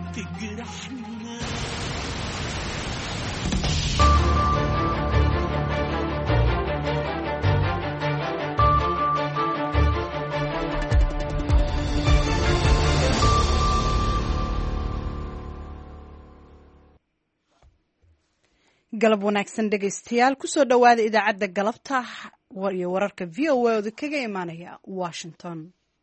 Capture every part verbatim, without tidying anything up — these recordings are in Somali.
تجرحنا. galab wanaagsan dhegaystayaal kusoo dhowaada idaacadda galabta iyo wararka v o a oda kaga imaanaya washington.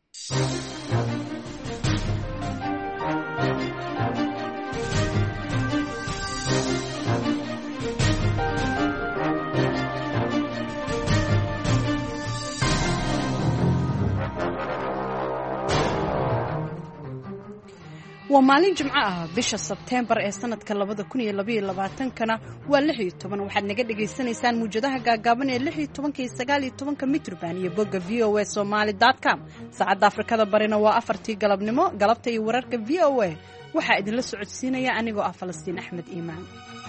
waa maalin jimco ah bisha sebteembar ee sanadka labada kun iyo labaiyo labaatankana waa lix iyo toban. waxaad naga dhagaysanaysaan muwjadaha gaagaaban ee lix iyo tobanka iyo sagaal iyo tobanka mitrban iyo bogga v o a somali dot com. saacadda afrikada barina waa afartii galabnimo. galabta iyo wararka v o a waxaa idinla socodsiinaya anigoo ah falastiin axmed iimaan.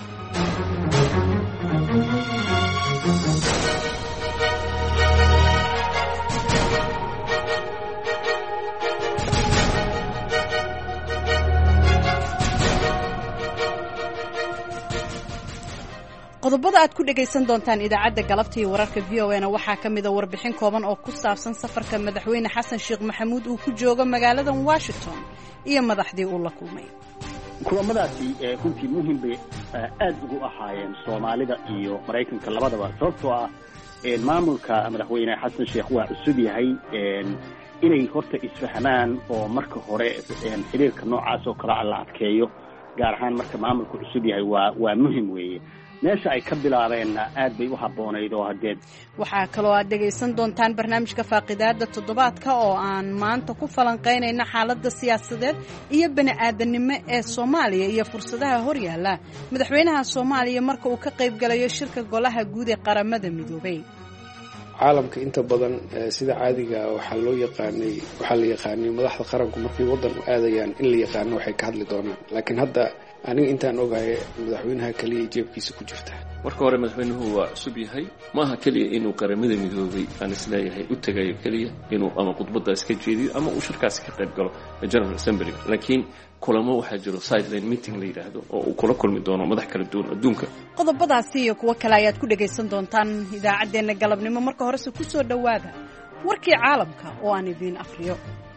qodobada aad ku dhagaysan doontaan idaacadda galabta iyo wararka v o a-na waxaa ka mida warbixin kooban oo ku saabsan safarka madaxweyne xasan sheekh maxamuud uu ku joogo magaalada washington iyo madaxdii uu la kulmay. kulamadaasi runtii muhim bay aad ugu ahaayeen soomaalida iyo maraykanka labadaba, sababtoo ah maamulka madaxweyne xasan sheekh waa cusub yahay inay horta isfahmaan oo marka hore xiriirka noocaas oo kale la adkeeyo, gaar ahaan marka maamulku cusub yahay waa waa muhim weeye. meesha ay ka bilaabeenna aad bay u habboonayd oo hadeed. waxaa kaloo aad dhegaysan doontaan barnaamijka faaqidaada toddobaadka oo aan maanta ku falanqaynayna xaaladda siyaasadeed iyo bani-aadanimo ee soomaaliya iyo fursadaha horyaala madaxweynaha soomaaliya marka uu ka qayb galayo shirka golaha guud ee qaramada midoobay. caalamka inta badan sida caadiga waxaa loo yaqaanay waxaa la yaqaanay madaxda qaranku markay waddan u aadayaan in la yaqaano waxay ka hadli doonaan, laakiin hadda aniga intaan ogahay madaxweynaha keliya jeebkiisa ku jirta. marka hore madaxweynuhu waa cusub yahay, maaha keliya inuu qaramada midoobay aan isleeyahay u tagayo keliya inuu ama khudbadaas ka jeediyo ama uu shirkaasi ka qayb galo general assembly, laakiin kulamo waxaa jiro sideline meeting la yidhaahdo oo uu kula kulmi doono madax kala duwan adduunka. qodobadaasi iyo kuwo kale ayaad ku dhagaysan doontaan idaacaddeenna galabnimo. marka horese ku soo dhowaada warkii caalamka oo aan idiin akhriyo.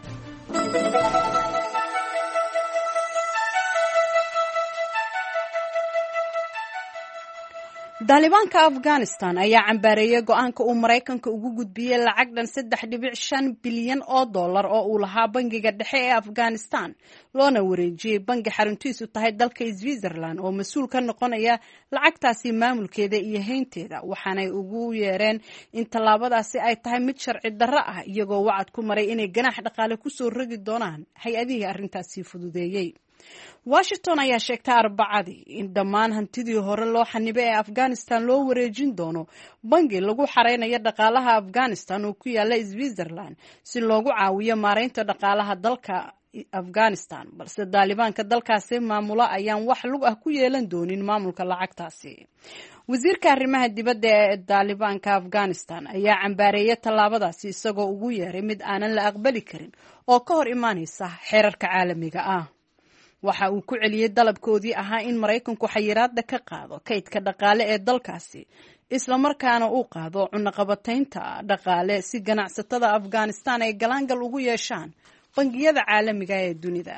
daalibaanka afghanistan ayaa cambaareeyay go-aanka uu maraykanka ugu gudbiyey lacag dhan saddex dhibic shan bilyan oo dollar oo uu lahaa bangiga dhexe ee afghanistan loona wareejiyey bangi xaruntiisu tahay dalka switzerland oo mas-uul ka noqonaya lacagtaasi maamulkeeda iyo haynteeda, waxaanay ugu yeereen in tallaabadaasi ay tahay mid sharci darro ah, iyagoo wacad ku maray inay ganaax dhaqaale kusoo rogi doonaan hay-adihii arrintaasi fududeeyey. washington ayaa sheegtay arbacadii in dhammaan hantidii hore loo xanibay ee afghanistan loo wareejin doono bangi lagu xareynayo dhaqaalaha afghanistan oo ku yaala switzerland si loogu caawiyo maareynta dhaqaalaha dalka afghanistan, balse daalibaanka dalkaasi maamula ayaan wax lug ah ku yeelan doonin maamulka lacagtaasi. wasiirka arrimaha dibadda ee daalibaanka afghanistan ayaa cambaareeyay tallaabadaasi isagoo ugu yeeray mid aanan la aqbali karin oo ka hor imaanaysa xeerarka caalamiga ah. waxa uu ku celiyey dalabkoodii ahaa in maraykanku xayiraada ka qaado kaydka dhaqaale ee dalkaasi, islamarkaana uu qaado cunaqabataynta dhaqaale si ganacsatada afghanistan ay galaangal ugu yeeshaan bangiyada caalamiga ee dunida.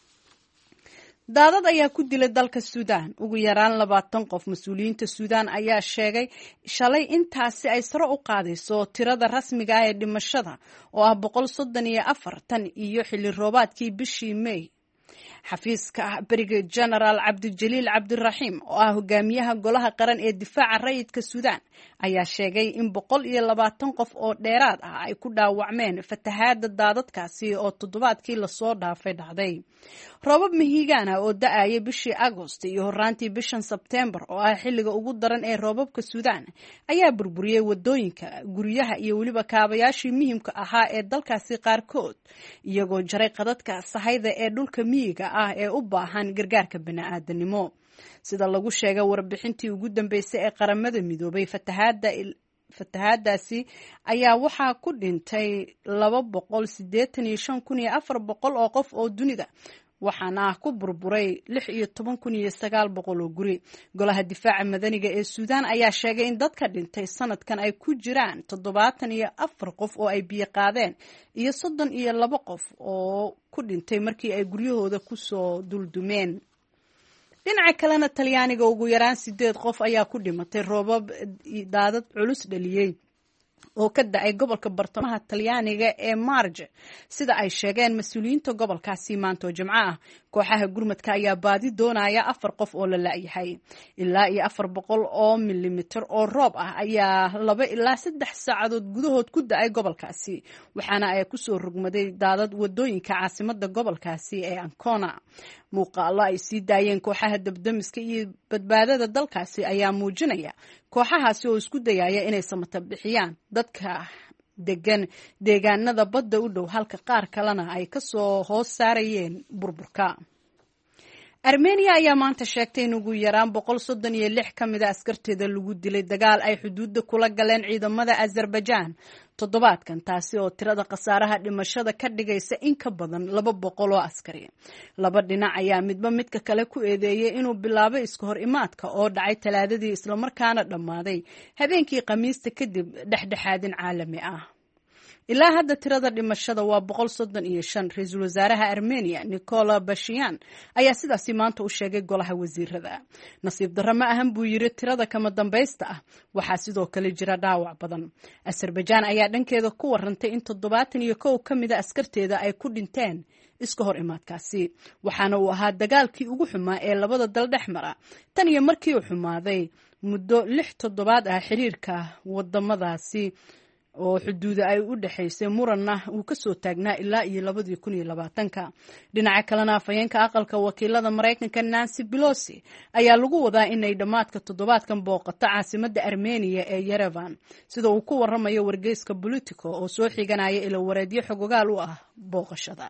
daadad ayaa ku dilay dalka suudaan ugu yaraan labaatan qof. mas-uuliyiinta suudaan ayaa sheegay shalay intaasi ay sare u qaadayso tirada rasmiga ah ee dhimashada oo ah boqol soddon iyo afar tan iyo xilli roobaadkii bishii may. xafiiska beriga genaraal cabdijaliil cabdiraxiim oo ah hogaamiyaha golaha qaran ee difaaca rayidka suudaan ayaa sheegay in boqol iyo labaatan qof oo dheeraad ah ay ku dhaawacmeen fatahaada daadadkaasi oo toddobaadkii lasoo dhaafay dhacday. roobab mahiigaan ah oo da-ayay bishii agost iyo horaantii bishan sebteembar oo ah xilliga ugu daran ee roobabka suudaan ayaa burburiyey wadooyinka, guryaha iyo weliba kaabayaashii muhiimka ahaa ee dalkaasi qaarkood, iyagoo jaray qadadka sahayda ee dhulka miyiga ah ee u baahan gargaarka bani-aadanimo. sida lagu sheegay warbixintii ugu dambeysay ee qaramada midoobay, fatahaada fatahaadaasi ayaa waxaa ku dhintay laba boqol siddeetan iyo shan kun iyo afar boqol oo qof oo dunida, waxaana ku burburay lix iyo toban kun iyo sagaal boqol oo guri. Golaha difaaca madaniga ee Suudaan ayaa sheegay in dadka dhintay sanadkan ay ku jiraan toddobaatan iyo afar qof oo ay biyo qaadeen iyo soddon iyo laba qof oo ku dhintay markii ay guryahooda ku soo duldumeen. dhinaca kalena Talyaaniga ugu yaraan sideed qof ayaa ku dhimatay roobab daadad culus dhaliyay oo ka da'ay gobolka bartamaha Talyaaniga ee Marge sida ay sheegeen mas'uuliyiinta gobolkaasi maanta oo Jimco ah. Kooxaha gurmadka ayaa baadi doonaya afar qof oo la la'yahay. Ilaa iyo afar boqol oo milimitir oo roob ah ayaa laba ilaa saddex saacadood gudahood ku da'ay gobolkaasi, waxaana ay ku soo rogmaday daadad wadooyinka caasimadda gobolkaasi ee Ancona. Muuqaallo ay sii daayeen kooxaha dabdamiska iyo badbaadada dalkaasi ayaa muujinaya kooxahaasi oo isku dayaya inay samata bixiyaan dadka degan deegaanada badda u dhow, halka qaar kalena ay ka soo hoos saarayeen burburka. Armenia ayaa maanta sheegtay in ugu yaraan boqol soddon iyo lix ka mid a askarteeda lagu dilay dagaal ay xuduudda kula galeen ciidamada Azerbaijan toddobaadkan, taasi oo tirada khasaaraha dhimashada ka dhigaysa in ka badan laba boqol oo askari. Laba dhinac ayaa midba midka kale ku eedeeyay inuu bilaabo iska hor imaadka oo dhacay Talaadadii islamarkaana dhammaaday habeenkii Khamiista kadib dhexdhexaadin caalami ah. Ilaa hadda tirada dhimashada waa boqol soddon iyo shan. Ra-iisul wasaaraha Armenia Nikola Pashinyan ayaa sidaasi maanta u sheegay golaha wasiirada. Nasiib darro ma ahan buu yiri tirada kama dambaysta ah, waxaa sidoo kale jira dhaawac badan. Azerbaijan ayaa dhankeeda ku warantay in toddobaatan iyo kow ka mid a askarteeda ay ku dhinteen iska hor imaadkaasi, waxaana uu ahaa dagaalkii ugu xumaa ee labada dal dhex mara tan iyo markii uu xumaaday muddo lix toddobaad ah xiriirka wadamadaasi oo xuduuda ay u dhaxaysay muranna uu ka soo taagnaa ilaa iyo labadii kun iyo labaatanka. Dhinaca kalena afhayeenka aqalka wakiilada Mareykanka Nancy Pelosi ayaa lagu wadaa inay dhammaadka toddobaadkan booqato caasimadda Armenia ee Yerevan, sida uu ku waramayo wargeyska Politico oo soo xiganaya ilo wareedyo xogogaal u ah booqashada.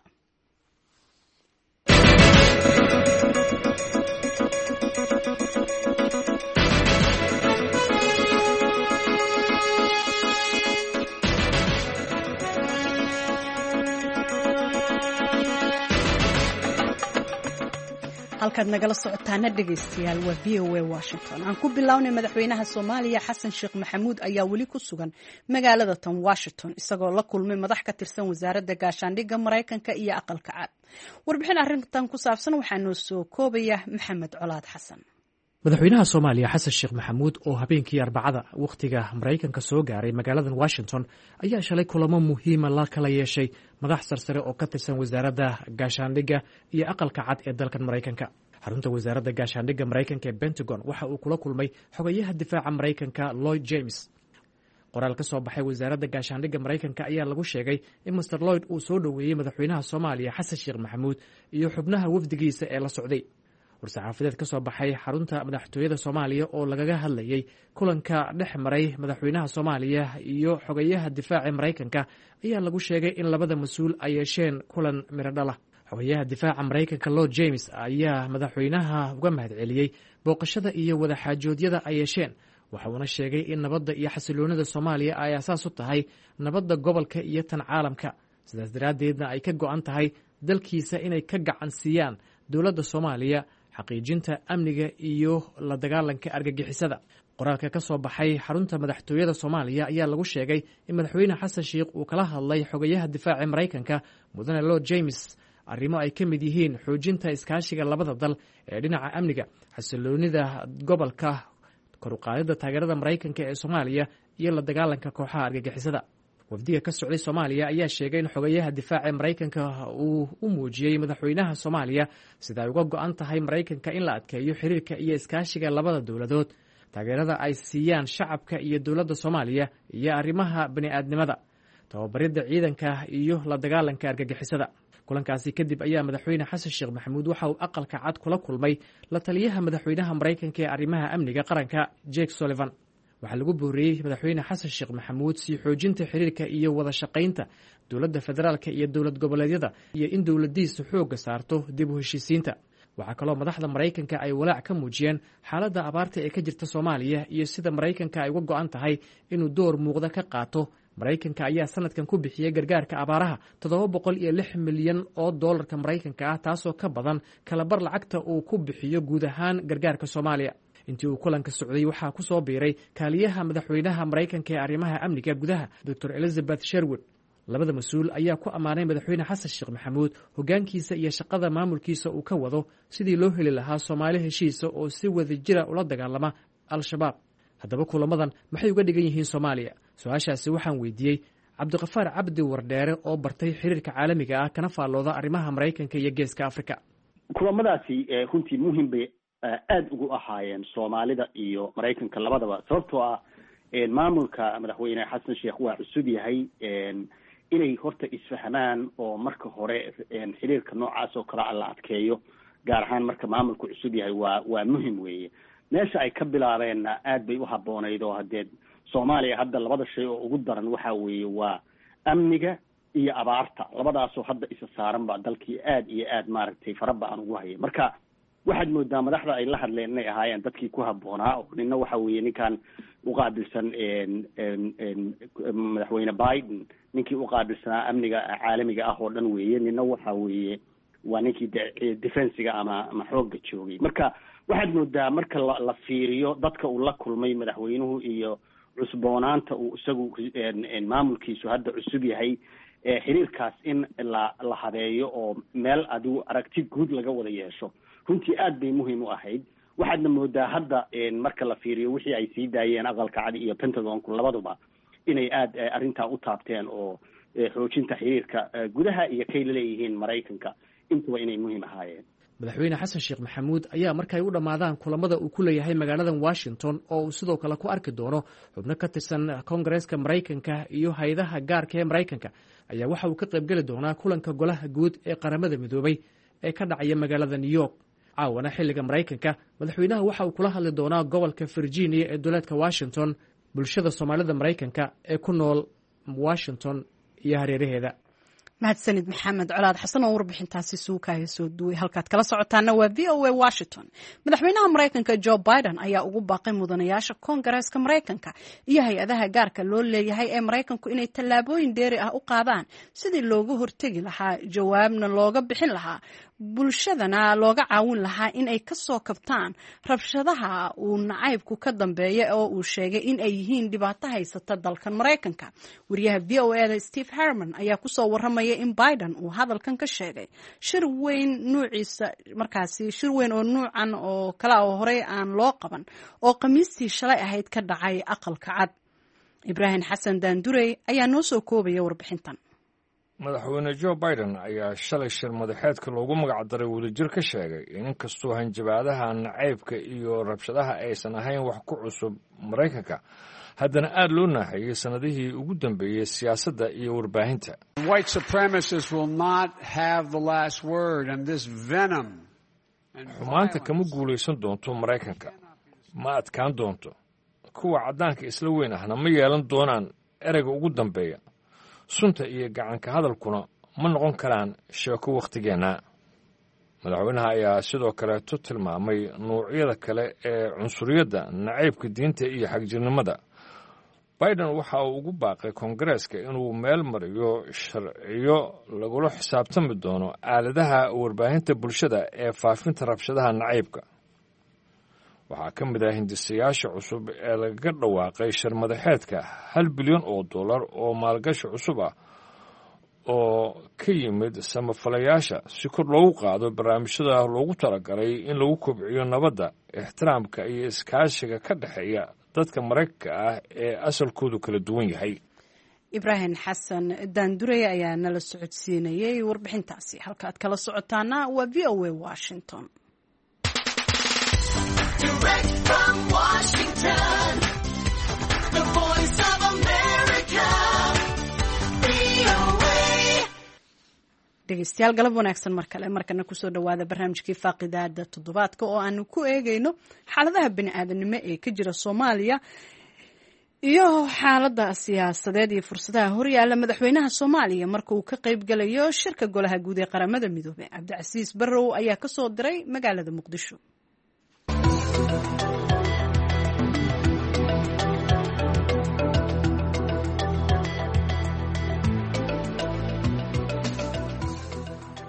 halkaad nagala socotaana dhegaystayaal waa v o a Washington. aan ku bilownay madaxweynaha Soomaaliya Xasan Sheekh Maxamuud ayaa weli ku sugan magaalada tan Washington isagoo la kulmay madax ka tirsan wasaaradda gaashaandhigga Mareykanka iyo aqalka cad. Warbixin arrintan ku saabsan waxaa noo soo koobaya Maxamed Colaad Xasan. madaxweynaha Soomaaliya Xasan Sheekh Maxamuud oo habeenkii Arbacada waqtiga Mareykanka soo gaaray magaalada Washington ayaa shalay kulamo muhiim ah la kala yeeshay madax sarsare oo ka tirsan wasaaradda gaashaandhigga iyo aqalka cad ee dalkan Mareykanka. xarunta wasaaradda gaashaandhigga Mareykanka ee Pentagon waxa uu kula kulmay xogayaha difaaca Mareykanka Lloyd James. qoraal ka soo baxay wasaaradda gaashaandhigga Mareykanka ayaa lagu sheegay in Mister Lloyd uu soo dhoweeyay madaxweynaha Soomaaliya Xasan Sheekh Maxamuud iyo xubnaha wafdigiisa ee la socday. war-saxaafadeed ka soo baxay xarunta madaxtooyada Soomaaliya oo lagaga hadlayay kulanka dhex maray madaxweynaha Soomaaliya iyo xogayaha difaaca Mareykanka ayaa lagu sheegay in labada mas'uul ay yeesheen kulan miradhala. xogayaha difaaca Mareykanka Lloyd James ayaa madaxweynaha uga mahadceliyey booqashada iyo wada xaajoodyada ay yeesheen. waxa uuna sheegay in nabadda iyo xasiloonida Soomaaliya ay asaas u tahay nabadda gobolka iyo tan caalamka, sidaas daraaddeedna ay ka go'an tahay dalkiisa inay ka gacan siiyaan dowladda Soomaaliya xaqiijinta amniga iyo la dagaalanka argagixisada. qoraalka ka soo baxay xarunta madaxtooyada Soomaaliya ayaa lagu sheegay in madaxweyne Xasan Sheekh uu kala hadlay xogayaha difaaca Mareykanka mudane Lloyd James arrimo ay ka mid yihiin xoojinta iskaashiga labada dal ee dhinaca amniga, xasiloonida gobolka, kor u qaadida taageerada Mareykanka ee Soomaaliya iyo la dagaalanka kooxaha argagixisada. wafdiga ka socday Soomaaliya ayaa sheegay in xogayaha difaaca Mareykanka uu u muujiyay madaxweynaha Soomaaliya sida ay uga go'an tahay Mareykanka in la adkeeyo xiriirka iyo iskaashiga labada dowladood, taageerada ay siiyaan shacabka iyo dowladda Soomaaliya iyo arrimaha bani'aadnimada, tababaridda ciidanka iyo la dagaalanka argagixisada. kulankaasi kadib ayaa madaxweyne Xasan Sheekh Maxamuud waxa uu aqalka cad kula kulmay la taliyaha madaxweynaha Mareykanka ee arrimaha amniga qaranka Jake Sullivan. waxaa lagu booriyey madaxweyne Xasan Sheekh Maxamuud sii xoojinta xiriirka iyo wada shaqaynta dowladda federaalka iyo dowlad goboleedyada iyo in dowladdiisu xoogga saarto dib u heshiisiinta. waxaa kaloo madaxda Mareykanka ay walaac ka muujiyeen xaaladda abaarta ee ka jirta Soomaaliya iyo sida Mareykanka ay uga go'an tahay inuu door muuqda ka qaato maraykanka ayaa sanadkan ku bixiyey gargaarka abaaraha toddoba boqol iyo lix milyan oo doolarka maraykanka ah taasoo ka badan kalabar lacagta uu ku bixiyo guud ahaan gargaarka soomaaliya. intii uu kulanka socday waxaa ku soo biiray kaaliyaha madaxweynaha maraykanka ee arrimaha amniga gudaha doctor elizabeth sherwood. labada mas-uul ayaa ku ammaanay madaxweyne xasan sheekh maxamuud hoggaankiisa iyo shaqada maamulkiisa uu ka wado sidii loo heli lahaa soomaali heshiisa oo si wada jira ula dagaalama al-shabaab. haddaba kulamadan maxay uga dhigan yihiin soomaaliya? su-aashaasi waxaan weydiiyey cabdiqafaar cabdi wardheere oo bartay xiriirka caalamiga ah kana faallooda arrimaha maraykanka iyo geeska afrika. kulamadaasi runtii muhim bay aada ugu ahaayeen soomaalida iyo maraykanka labadaba, sababtoo ah maamulka madaxweyne xasan sheekh waa cusub yahay inay horta isfahmaan oo marka hore xiriirka noocaas oo kale la adkeeyo, gaar ahaan marka maamulku cusub yahay waa waa muhim weeye. meesha ay ka bilaabeenna aad bay u habboonayd oo haddee soomaaliya hadda labada shay oo ugu daran waxa weeye waa amniga iyo abaarta, labadaasoo hadda isa saaran ba dalkii aad iyo aad maaragtay faraba aan ugu hayay. marka waxaad moodaa madaxda ay la hadleen inay ahaayeen dadkii ku habboonaa. nina waxa weeye ninkan uqaabilsan madaxweyne biden, ninkii uqaabilsanaa amniga caalamiga ah oo dhan weeye. nina waxa weeye waa ninkii defensiga ama ama xoogga joogay. marka waxaad moodaa marka la la fiiriyo dadka uu la kulmay madaxweynuhu iyo cusboonaanta uu isagu maamulkiisu hadda cusub yahay, xiriirkaas in la la habeeyo oo meel adigu aragti guud laga wada yeesho runtii aad bay muhiim u ahayd. waxaadna moodaa hadda marka la fiiriyo wixii ay sii daayeen aqalka cad iyo pentagonku labaduba inay aad arrintaa u taabteen oo xoojinta xiriirka gudaha iyo kay laleeyihiin maraykanka intuba inay muhiim ahaayeen. madaxweyne xasan sheekh maxamuud ayaa markay u dhammaadaan kulamada uu ku leeyahay magaaladan washington oo uu sidoo kale ku arki doono xubno ka tirsan koongareeska maraykanka iyo hay-adaha gaarka ee maraykanka, ayaa waxa uu ka qaybgeli doonaa kulanka golaha guud ee qaramada midoobay ee ka dhacaya magaalada new york. caawana xilliga maraykanka madaxweynaha waxa uu kula hadli doonaa gobolka virginia ee duleedka washington bulshada soomaalida maraykanka ee ku nool washington iyo hareeraheeda. mahadsanid maxamed colaad xasan oo warbixintaasi suukaaya soo duway. halkaad kala socotaana waa v o a washington. madaxweynaha maraykanka joe biden ayaa ugu baaqay mudanayaasha koongareeska maraykanka iyo hay-adaha gaarka loo leeyahay ee maraykanku inay tallaabooyin dheeri ah u qaadaan sidii looga hortegi lahaa, jawaabna looga bixin lahaa, bulshadana looga caawin lahaa in ay ka soo kabtaan rabshadaha uu nacaybku ka dambeeya oo uu sheegay in ay yihiin dhibaato haysata dalkan maraykanka. wariyaha v o eda steve harman ayaa kusoo waramaya in biden uu hadalkan ka sheegay shir weyn nuuciisa markaasi shir weyn oo nuucan oo kale oo horey aan loo qaban oo khamiistii shalay ahayd ka dhacay aqalka cad. ibraahim xasan daandurey ayaa noo soo koobaya warbixintan. madaxweyne joe biden ayaa shalay shir madaxeedka loogu magac daray wadajir ka sheegay in inkastoo hanjabaadaha nacaybka iyo rabshadaha aysan ahayn wax ku cusub maraykanka, haddana aad loo naaxeeyey sannadihii ugu dambeeyey siyaasadda iyo warbaahinta. xumaanta kama guulaysan doonto maraykanka, ma adkaan doonto. kuwa caddaanka isla weyn ahna ma yeelan doonaan ereyga ugu dambeeya. sunta iyo gacanka hadalkuna ma noqon karaan sheeko wakhtigeenna. madaxweynaha ayaa sidoo kaleeto tilmaamay nuucyada kale ee cunsuriyadda, nacaybka diinta iyo xagjirnimada. biden waxa uu ugu baaqay koongareeska inuu meel mariyo sharciyo lagula xisaabtami doono aaladaha warbaahinta bulshada ee faafinta rabshadaha nacaybka. waxaa ka mid ah hindisayaasha cusub ee lagaga dhawaaqay shir madaxeedka hal bilyan oo dollar oo maalgashi cusub ah oo ka yimid samafalayaasha si kor loogu qaado barnaamijyada loogu talagalay in lagu kobciyo nabadda, ixtiraamka iyo iskaashiga ka dhexeeya dadka maraykanka ah ee asalkoodu kala duwan yahay. ibraahim xasan daandurey ayaa nala socodsiinayay warbixintaasi. halka aad kala socotaana waa v o a washington. Direct from Washington, the voice of America, V O A. dhegeystayaal galab wanaagsan mar kale. markana kusoo dhawaada barnaamijkii faaqidaada toddobaadka oo aanu ku eegayno xaaladaha bini-aadanimo ee ka jira soomaaliya iyo xaalada siyaasadeed iyo fursadaha horyaala madaxweynaha soomaaliya marka uu ka qayb galayo shirka golaha guud ee qaramada midoobey. cabdicasiis barrow ayaa kasoo diray magaalada muqdisho.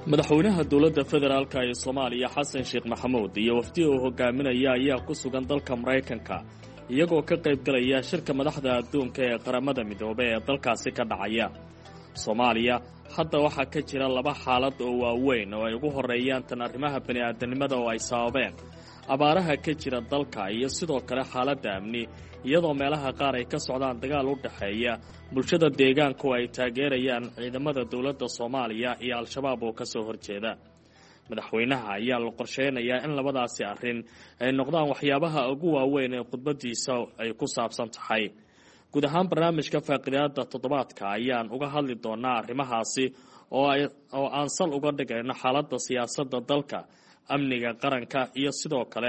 madaxweynaha dowladda federaalka ee Soomaaliya Xasan Sheekh Maxamuud iyo wafdi uu hogaaminaya ayaa ku sugan dalka Mareykanka iyagoo ka qayb galaya shirka madaxda adduunka ee qaramada midoobay ee dalkaasi ka dhacaya. Soomaaliya hadda waxaa ka jira laba xaalad oo waaweyn oo ay ugu horeeyaan tan arrimaha bini'aadanimada oo ay sababeen abaaraha ka jira dalka iyo sidoo kale xaaladda amni iyadoo meelaha qaar ay ka socdaan dagaal u dhaxeeya bulshada deegaanku ay taageerayaan ciidamada dowladda Soomaaliya iyo al-shabaab oo ka soo horjeeda. madaxweynaha ayaa la qorsheynayaa in labadaasi arrin ay noqdaan waxyaabaha ugu waaweyn ee khudbadiisa ay ku saabsan tahay. guud ahaan barnaamijka faaqidaada toddobaadka ayaan uga hadli doonaa arrimahaasi oo ay oo aan sal uga dhigayno xaaladda siyaasadda dalka, amniga qaranka iyo sidoo kale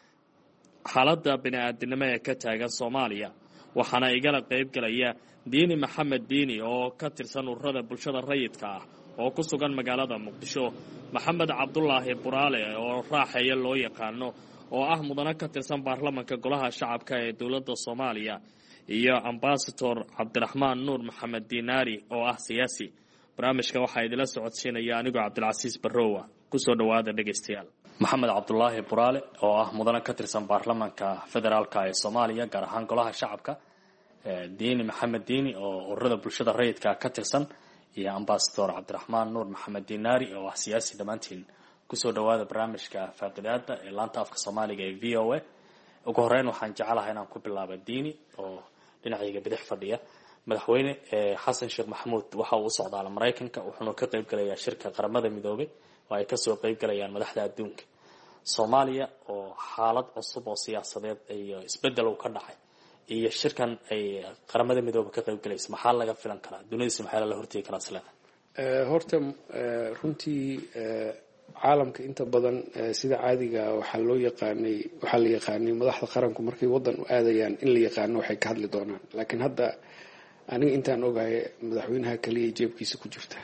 xaaladda bini'aadanimo ee ka taagan Soomaaliya. waxaana igala qayb galaya Diini Maxamed Diini oo ka tirsan ururada bulshada rayidka ah oo ku sugan magaalada Muqdisho, Maxamed Cabdullaahi Buraale oo raaxeeya loo yaqaano oo ah mudane ka tirsan baarlamaanka golaha shacabka ee dowladda Soomaaliya, iyo Ambassador Cabdiraxmaan Nuur Maxamed Diinaari oo ah siyaasi. barnaamijka waxaa idila socodsiinaya anigoo Cabdilcasiis Barrowa. kusoo dhawaada dhegeystayaal. Maxamed Cabdullaahi Buraale oo ah mudane ka tirsan baarlamaanka federaalka ee Soomaaliya gaar ahaan golaha shacabka, Diini Maxamed Diini oo ururada bulshada rayidka ka tirsan, iyo Ambassador Cabdiraxmaan Nuur Maxamed Diinaari oo ah siyaasi. dhammaantiin kusoo dhawaada barnaamijka faaqidaada ee laanta afka Soomaaliga ee V O A. ugu horeyn waxaan jecelahay inaan ku bilaabo Diini oo dhinacayga bidix fadhiya. madaxweyne Xasan Sheekh Maxamuud waxa uu socdaal Mareykanka wuxuuna ka qayb galayaa shirka qaramada midoobay oo ay ka soo qayb galayaan madaxda adduunka. Soomaaliya oo xaalad cusub oo siyaasadeed iyo isbedel uu ka dhacay iyo shirkan ay qaramada midoobay ka qayb galayso, maxaa laga filan karaa? dunida maxaa la hortagi karaa isla? ee horta runtii caalamka inta badan sida caadiga waxa loo yaqaanay waxa la yaqaanay madaxda qaranku markay wadan u aadayaan in la yaqaano waxay ka hadli doonaan. laakiin hadda aniga intaan ogahay madaxweynaha kaliya jeebkiisa ku jirta.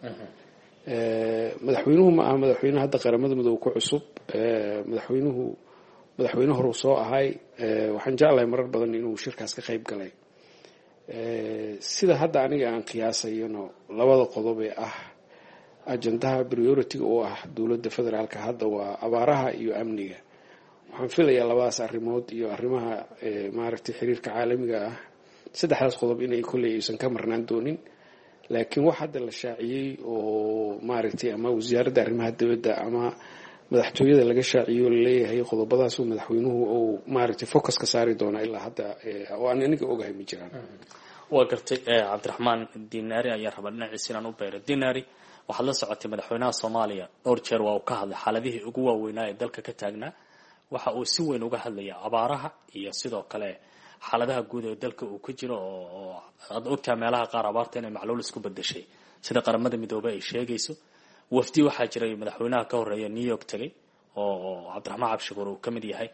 ee madaxweynuhu ma aha madaxweynaha hadda qaramada midoob ku cusub. ee madaxweynuhu madaxweyne hore soo ahay. ee waxaan jeclahay marar badan inuu shirkaas ka qayb galay. ee sida hadda aniga aan qiyaasayno labada qodob ee ah ajandaha priority oo ah dowladda federaalka hadda waa abaaraha iyo amniga. waxaan filayaa labadaas arrimood iyo arrimaha ee maaragtay xiriirka caalamiga ah saddexdaas qodob inay kulay aysan ka marnaan doonin. laakiin wax hadda la shaaciyay oo maaragtay ama wasaaradda arrimaha dibadda ama madaxtooyada laga shaaciyo leeyahay qodobadaas oo madaxweynuhu oo maaragtay focus ka saari doona ilaa hadda oo aan aniga ogahay ma jiraan. waa gartay. Cabdiraxmaan Diinaari ayaa raba dhinaciisa inaan u beero. Diinaari, waxaad la socotay madaxweynaha Soomaaliya dhowr jeer waa uu ka hadlay xaaladihii ugu waaweynaa ee dalka ka taagnaa. waxa uu si weyn uga hadlayaa abaaraha iyo sidoo kale xaaladaha guud ee dalka uu ku jiro oo aad ogtaa meelaha qaar abaarta inay macluul isku bedeshay sida qaramada midoobay ay sheegayso. wafdi waxaa jiray madaxweynaha ka horeeya New York tagay oo Cabdiraxmaan Cabshukuur uu ka mid yahay.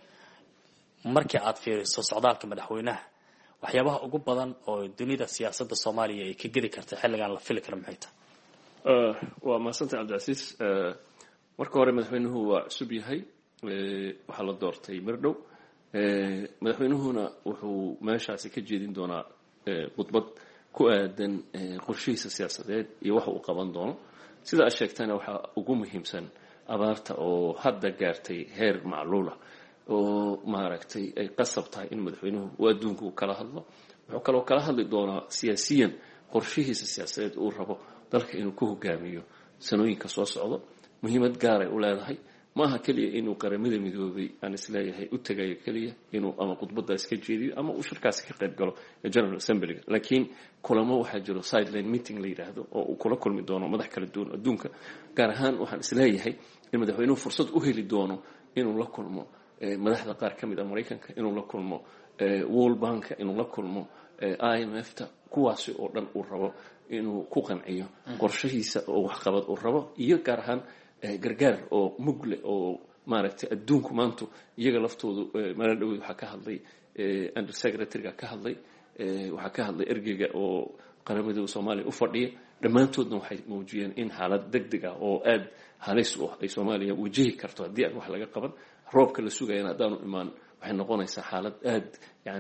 markii aad fiiriso socdaalka madaxweynaha, waxyaabaha ugu badan oo dunida siyaasadda Soomaaliya ay ka geli karto xilligan la fili karo maxay tahay? ee waa maasanta Cabdilcasiis. ee marka hore madaxweynuhu waa cusub yahay. ee waxa la doortay Mirdhow. ee madaxweynuhuna wuxuu meeshaasi ka jeedin doonaa khudbad ku aadan qorshihiisa siyaasadeed iyo waxa uu qaban doono. sida aad sheegtayna waxa ugu muhiimsan abaarta oo hadda gaartay heer macluula oo maaragtay ay qasab tahay in madaxweynuhu uu adduunka u kala hadlo. wuxuu kaloo kala hadli doonaa siyaasiyan qorshihiisa siyaasadeed uu rabo dalka inuu ku hogaamiyo sanooyinka soo socdo. muhiimad gaar ay u leedahay maaha kaliya inuu qaramada midoobay aan isleeyahay u tagayo kaliya inuu ama khudbadda iska jeediyo ama uu shirkaasi ka qayb galo General Assembly, laakiin kulamo waxaa jiro sideline meeting la yiraahdo oo uu kula kulmi doono madax kala duwan adduunka. gaar ahaan waxaan isleeyahay in madaxweynuhu fursad u heli doono inuu la kulmo madaxda qaar ka mid ah Mareykanka, inuu la kulmo World Bank, inuu la kulmo I M F ta, kuwaasi oo dhan uu rabo inuu ku qanciyo qorshihiisa oo waxqabad uu rabo iyo gaar ahaan gargaar oo mugle oo maaragtay adduunku maanta iyaga laftoodu meel dhow waxa ka hadlay under secretary-ga ka hadlay waxa ka hadlay ergeyga oo qaramada Soomaaliya u fadhiya. dhammaantoodna waxay muujiyeen in xaalad degdeg ah oo aad halis u ah ay Soomaaliya wajihi karto haddii aan wax laga qaban. roobka la sugayana haddaanu imaan waxay noqonaysaa xaalad aad yani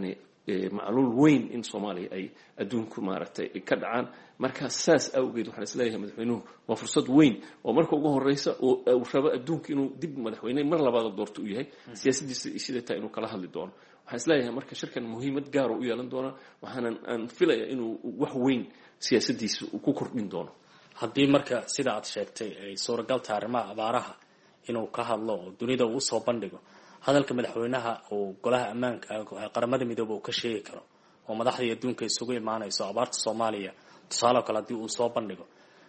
macluul weyn in soomaaliya ay adduunku maaragtay ka dhacaan marka saas awgeed waxaan isleeyahay madaxweynuhu waa fursad weyn oo marka ugu horeysa uu rabo adduunka inuu dib madaxweyne mar labaad doorto u yahay siyaasadiisa sidoo taa inuu kala hadli doono waxaan isleeyahay marka shirkan muhiimad gaar u yeelan doona waxaan aan filaya inuu wax weyn siyaasadiisa ku kordhin doono haddii marka sida aad sheegtay ay suuragal tahay arrimaha abaaraha inuu ka hadlo oo dunida uu soo bandhigo hadalka madaxweynaha uu golaha ammaanka qaramada midooba uu ka sheegi karo oo madaxdii adduunka isugu imaanayso abaarta soomaaliya tusaale kale haddii uu soo bandhigo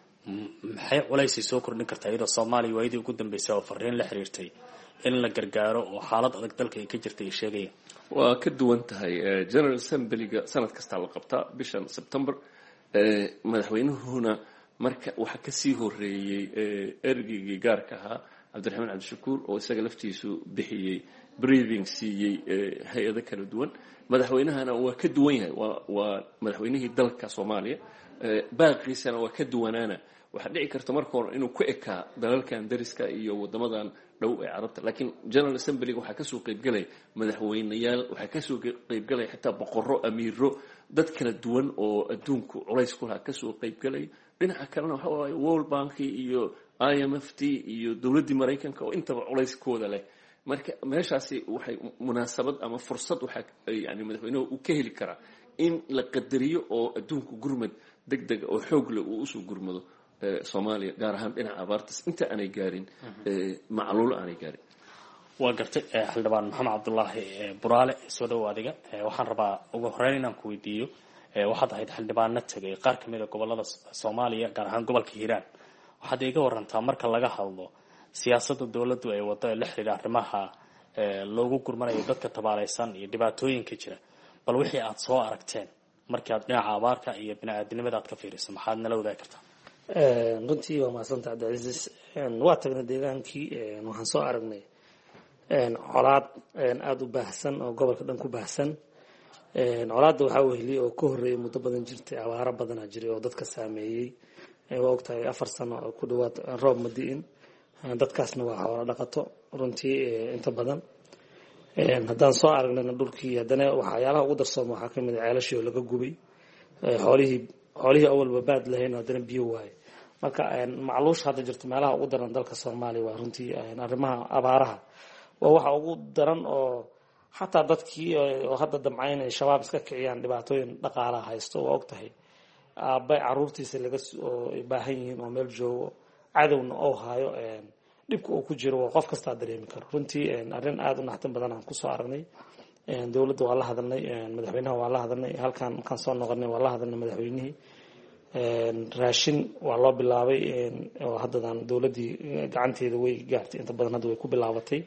maxay culaysay soo kordhin kartaa iyadoo soomaaliya waayadii ugu dambeysay oo fariin la xiriirtay in la gargaaro oo xaalad adag dalka ay ka jirtay ay sheegayaan waa ka duwan tahay general assemblyga sanad kasta la qabtaa bishan September madaxweynuhuna marka waxa ka sii horeeyay ergeygii gaarka ahaa cabdiraxmaan cabdishakuur oo isaga laftiisu bixiyay briefing siiyay hay'ado kala duwan madaxweynahana waa ka duwan yahay waa waa madaxweynihii dalka Soomaaliya baaqiisana waa ka duwanaana waxa dhici karta marka hore inuu ku ekaa dalalkan dariska iyo wadamadan dhow ee carabta laakiin general assembly waxa ka soo qayb galay madaxweynayaal waxa ka soo qayb galay xitaa boqorro amiiro dad kala duwan oo adduunku culays ku lahaa ka soo qayb galay dhinaca kalena waxa waaye World Bank iyo I M F T iyo dawladda Mareykanka oo intaba culayskooda leh marka meeshaasi waxay munaasabad ama fursad waxa yani madaxweynuhu uu ka heli karaa in la qadariyo oo adduunku gurmad degdeg oo xoog leh uu usoo gurmado Soomaaliya gaar ahaan dhinaca abaartas inta aanay gaarin macluul aanay gaarin waa gartay xildhibaan maxamed cabdullaahi buraale soo dhaw adiga waxaan rabaa ugu horeyn inaan ku weydiiyo waxaad ahayd xildhibaano tagay qaar ka mid ah gobolada Soomaaliya gaar ahaan gobolka Hiiraan waxaad iga warantaa marka laga hadlo siyaasadda dawladdu ay wado ee la xiriira arrimaha loogu gurmanayo dadka tabaalaysan iyo dhibaatooyinka jira bal wixii aad soo aragteen markii aad dhinaca abaarka iyo bini'aadanimada aad ka fiiriso maxaad nala wadaagi kartaa runtii waa mahadsantahay Cabdicasiis waa tagnay deegaankii waxaan soo aragnay colaad aad u baahsan oo gobolka dhan ku baahsan colaadda waxaa weheliyay oo ka horreeyay muddo badan jirtay abaaro badanaa jiray oo dadka saameeyey waa ogtahay afar sano oo ku dhawaad roob ma di'in dadkaasna waa xoolo dhaqato runtii inta badan haddaan soo aragnayna dhulkii haddana waxyaalaha ugu darsooma waxaa ka mid ah ceelashii oo laga gubay xoolihii xoolihii awalba baad lahayn haddana biyo waaye marka macluusha hadda jirto meelaha ugu daran dalka Soomaaliya waa runtii arrimaha abaaraha waa waxa ugu daran oo xataa dadkii oo hadda damcayn ay shabaab iska kiciyaan dhibaatooyin dhaqaalaha haysto waa ogtahay aabay caruurtiisa laga soo baahan yihiin oo meel joogo cadawna oo haayo dhibka uu ku jiro qof kasta dareemi karo runtii arrin aad u naxtin badan aan ku soo aragnay dawladda waa la hadalnay madaxweynaha waa la hadalnay halkan kan soo noqonay waa la hadalnay madaxweynihii raashin waa loo bilaabay oo haddadan dawladdii gacanteeda way gaartay inta badan hadda way ku bilaabatay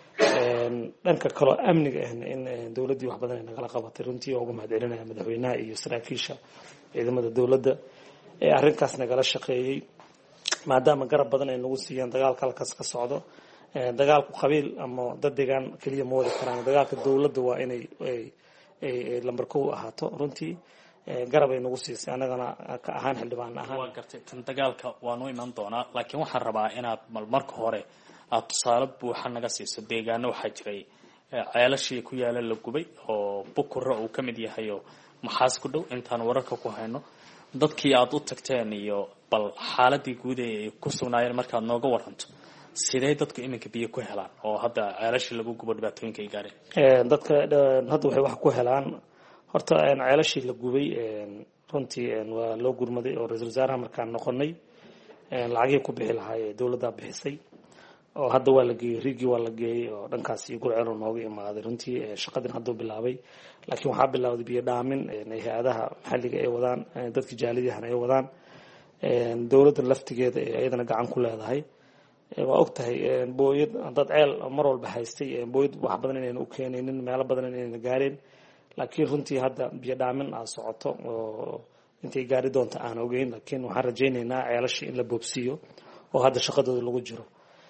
dhanka kale amniga ahna in dawladdii wax badan ay nagala qabatay runtii ugu mahadcelinaya madaxweynaha iyo saraakiisha ciidamada dawladda ee arrinkaas nagala shaqeeyay maadaama garab badan ay nagu siiyeen dagaalka halkaas ka socdo dagaalku qabiil ama dad deegaan kaliya ma wadi karaan dagaalka dawladda waa inay ay lambar kow ahaato runtii garab ay nagu siisay anagana ka ahaan xildhibaan ahaan waa gartay tan dagaalka waanu iman doonaa laakiin waxaan rabaa inaad marka hore aad tusaale buuxa naga siiso deegaano waxaa jiray ceelashii ku yaala la gubay oo bukura uu ka mid yahay oo maxaas ku dhow intaan wararka ku hayno dadkii aad u tagteen iyo bal xaaladii guud ee ku sugnaayeen markaad nooga waranto sidee dadku iminka biyo ku helaan oo hadda ceelashii lagu gubo dhibaatooyinka ay gaareen dadka hadda waxay wax ku helaan horta ceelashii la gubay runtii waa loo gurmaday oo ra'iisul wasaaraha markaan noqonay lacagii ku bixi lahaa ee dawladda bixisay oo hadda waa la geeyay rigi waa la geeyay oo dhankaas iyo gurceel nooga imaaday runtii shaqadan hadda bilaabay laakiin waxaa bilaawday biyo dhaamin hay'adaha maxalliga ay wadaan dadka jaaliyadaha ay wadaan dawladda laftigeeda ee ayadana gacan ku leedahay waa ogtahay booyad dad ceel mar walba haystay booyad wax badan inayna u keenaynin meelo badan inayna gaareen laakiin runtii hadda biyo dhaamin aa socoto oo intay gaari doonto aan ogeyn laakiin waxaan rajaynaynaa ceelashii in la boobsiiyo oo hadda shaqadooda lagu jiro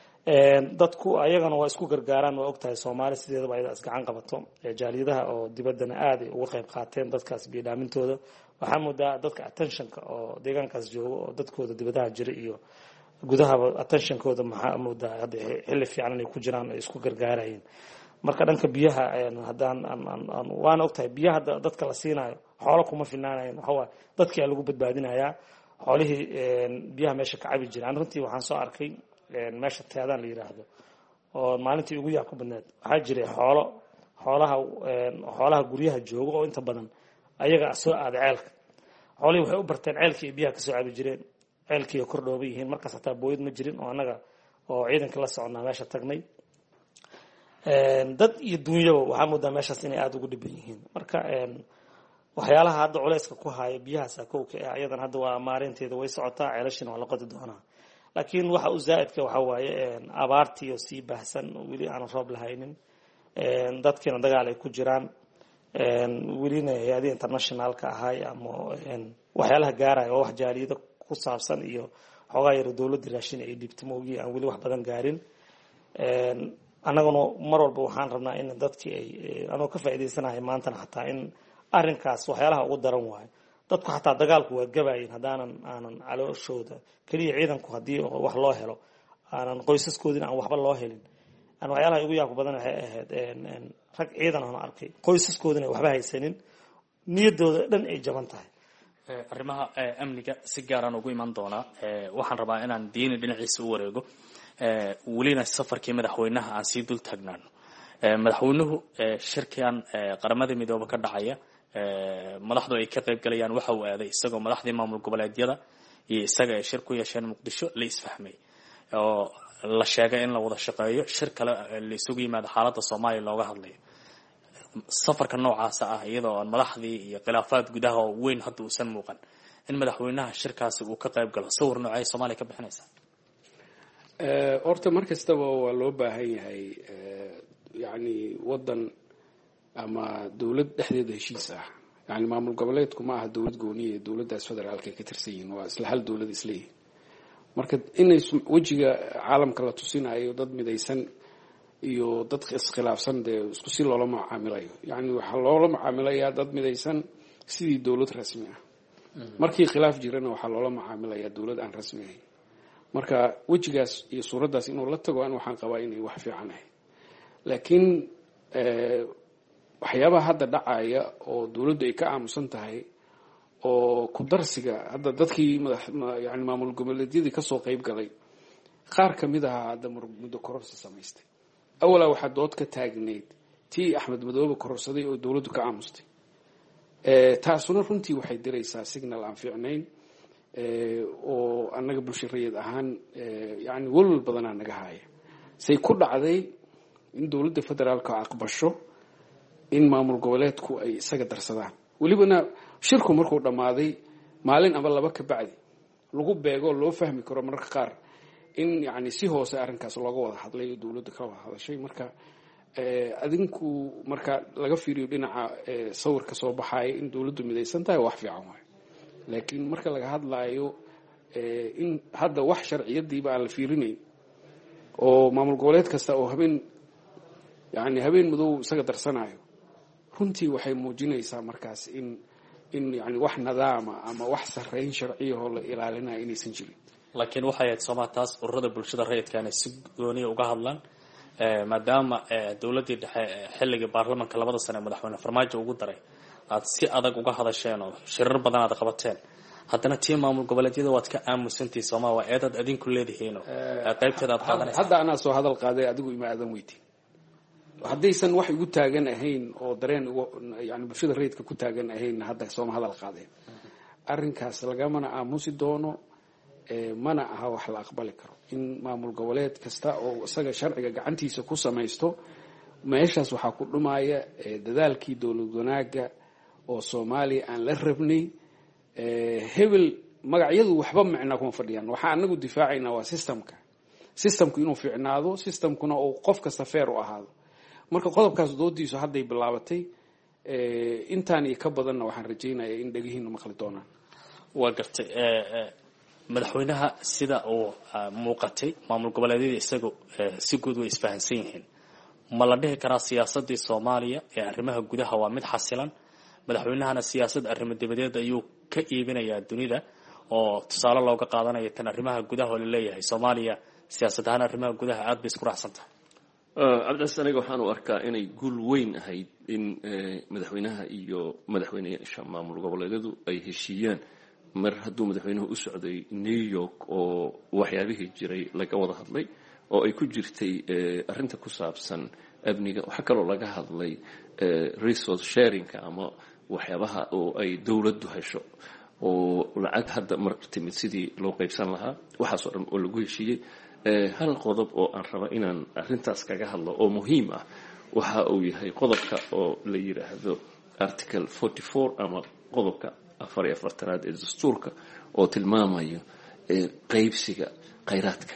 dadku ayagana waa isku gargaaraan waa ogtahay Soomaali sideedaba ay isgacan qabato jaaliyadaha oo dibaddana aad ay uga qayb qaateen dadkaas biyo dhaamintooda waxaa moodaa dadka attentionka oo deegaankaas jooga oo dadkooda dibadaha jira iyo gudaha attentionkooda maxaa moodaa hadda xilli fiican inay ku jiraan ay isku gargaarayeen marka dhanka biyaha haddaan waana ogtahay biyaha dadka la siinayo xoolo kuma filnaanayn waxawaa dadkii lagu badbaadinayaa xoolihii biyaha meesha ka cabi jiraan runtii waxaan soo arkay meesha teedaan la yiraahdo oo maalintii ugu yaab ka badneed waxaa jiray xoolo xoolaha xoolaha guryaha jooga oo inta badan ayaga soo aaday ceelka xoolihii waxay u barteen ceelkii ay biyaha kasoo cabi jireen ceelkii kor dhooba yihiin markaas hataa booyad ma jirin oo annaga oo ciidanka la soconnaa meesha tagnay dad iyo dunyaba waxaa moodaa meeshaas inay aada ugu dhiban yihiin marka waxyaalaha hadda culayska ku haya biyahaasa kowka ah ayadan hadda waa maareynteeda way socotaa ceelashina waa la qodi doonaa laakiin waxa u zaa'idka waxaa waaye abaartii oo sii baahsan weli aanan roob lahaynin dadkiina dagaal ay ku jiraan welina hay-adii internationalka ahay ama waxyaalaha gaaraya oo wax jaaliyada ku saabsan iyo xoogaa yaro dowladda raashin ay dhibto maogii aan weli wax badan gaarin annaguna mar walba waxaan rabnaa in dadkii ay anoo ka faa'iidaysanahay maantana xataa in arrinkaas waxyaalaha ugu daran waayo dadku xataa dagaalku waa gabayin haddaanan aanan calooshooda keliya ciidanku haddii wax loo helo aanan qoysaskoodina aan waxba loo helin aan waxyaalaha ugu yaabka badan waxay ahayd rag ciidan aan arkay qoysaskoodina waxba haysanin niyaddooda dhan ay jaban tahay arrimaha amniga si gaaraan ugu iman doonaa waxaan rabaa inaan diini dhinaciisa u wareego welina safarkii madaxweynaha aan sii dul taagnaano madaxweynuhu shirkan qaramada midoobe ka dhacaya madaxdu ay ka qayb galayaan waxa uu aaday isagoo madaxdii maamul goboleedyada iyo isaga ay shir ku yeesheen muqdisho la isfahmay oo la sheegay in la wada shaqeeyo shir kale la isugu yimaado xaaladda soomaaliya looga hadlayo safarka noocaasa ah iyadoo aan madaxdii iyo khilaafaad gudaha oo weyn hadda uusan muuqan in madaxweynaha shirkaasi uu ka qayb galo sawir noocay soomaaliya ka bixinaysaa horta mar kastaba waa loo baahan yahay yani wadan ama dowlad dhexdeeda heshiis ah yani maamul goboleedku ma aha dowlad gooniya ee dowladdaas federaalka ay ka tirsan yihiin waa isla hal dowlad isleeyihin marka inay wejiga caalamka la tusinayo dad midaysan iyo dad iskhilaafsan dee isku si loola macaamilayo yani waxaa loola macaamilayaa dad midaysan sidii dowlad rasmi ah markii khilaaf jirana waxaa loola macaamilayaa dowlad aan rasmi ahayn marka wejigaas iyo suuraddaas inuu la tago an waxaan qabaa inay wax fiican ahay laakiin waxyaabaha hadda dhacaya oo dowladdu ay ka aamusan tahay oo ku darsiga hadda dadkii yani maamul goboleedyadii kasoo qayb galay qaar kamid ahaa hadda muddo kororsi samaystay awalaa waxaa dood ka taagneyd tii axmed madoobe kororsaday oo dowladdu ka aamustay taasuna runtii waxay diraysaa signal aan fiicnayn oo annaga bulshariyad ahaan yani walwal badanaa naga haaya say ku dhacday in dowladda federaalka aqbasho in maamul goboleedku ay isaga darsadaan welibana shirku markuu dhammaaday maalin ama laba ka bacdi lagu beego loo fahmi karo mararka qaar in yani si hoose arrinkaas looga wada hadlay oo dowladda ka wada hadashay marka adinku marka laga fiiriyo dhinaca sawirka soo baxaaya in dowladdu midaysan tahay wax fiican waayo laakiin marka laga hadlaayo in hadda wax sharciyadiiba aan la fiirinayn oo maamul goboleed kasta oo habeen yani habeen madow isaga darsanayo runtii waxay muujinaysaa markaas in in yani wax nidaama ama wax sarreyn sharciyahoo la ilaalinaya inaysan jirin laakiin waxay ahayd soomaa taas ururada bulshada rayidka inay si gooniya uga hadlaan maadaama dowladdii dhexe xilligii baarlamanka labada sane madaxweyne farmaajo ugu daray aad si adag uga hadasheen oo shirar badan aad qabateen haddana tii maamul goboleedyada waad ka aamusantii sooma waa eedaad adinku leedihiino qaybteeda aad qaadanaysa hadda anaa soo hadal qaaday adigu ima aadan weyti haddaysan wax igu taagan ahayn oo dareen yani bulshada rayidka ku taagan ahayn hadda sooma hadal qaadeen arrinkaas lagamana aamusi doono mana aha wax la aqbali karo in maamul goboleed kasta oo isaga sharciga gacantiisa ku samaysto meeshaas waxaa ku dhumaya dadaalkii dowlad wanaaga oo soomaaliya aan la rabnay hebel magacyadu waxba micnaa kuma fadhiyaan waxaa anagu difaacaynaa waa systemka systemku inuu fiicnaado systemkuna uu qof kasta feer u ahaado marka qodobkaas doodiisu hadday bilaabatay intaan iyo ka badanna waxaan rajaynayaa in dhegihiinu maqli doonaan waa gartay madaxweynaha sida uu muuqatay maamul goboleedyada isaga si guud way isfahansan yihiin ma la dhihi karaa siyaasadii soomaaliya ee arrimaha gudaha waa mid xasilan madaxweynahana siyaasad arrimo dibadeed ayuu ka iibinayaa dunida oo tusaale looga qaadanayo tan arrimaha gudaha oo laleeyahay soomaaliya siyaasad ahaan arrimaha gudaha aad bay isku raacsan tahay cabdicaziz aniga waxaan u arkaa inay guul weyn ahayd in madaxweynaha iyo madaxweyneyaasha maamul goboleedyadu ay heshiiyaan mar hadduu madaxweynuhu u socday new york oo waxyaabihii jiray laga wada hadlay oo ay ku jirtay arrinta ku saabsan amniga. waxaa kaloo laga hadlay resource sharingka ama waxyaabaha oo ay dowladdu hesho oo lacag hadda mar timid sidii loo qaybsan lahaa, waxaasoo dhan oo lagu heshiiyey. hal qodob oo aan raba inaan arrintaas kaga hadlo oo muhiim ah waxa uu yahay qodobka oo la yidhaahdo article forty four ama qodobka afar iyo afartanaad ee dastuurka oo tilmaamayo qaybsiga khayraadka.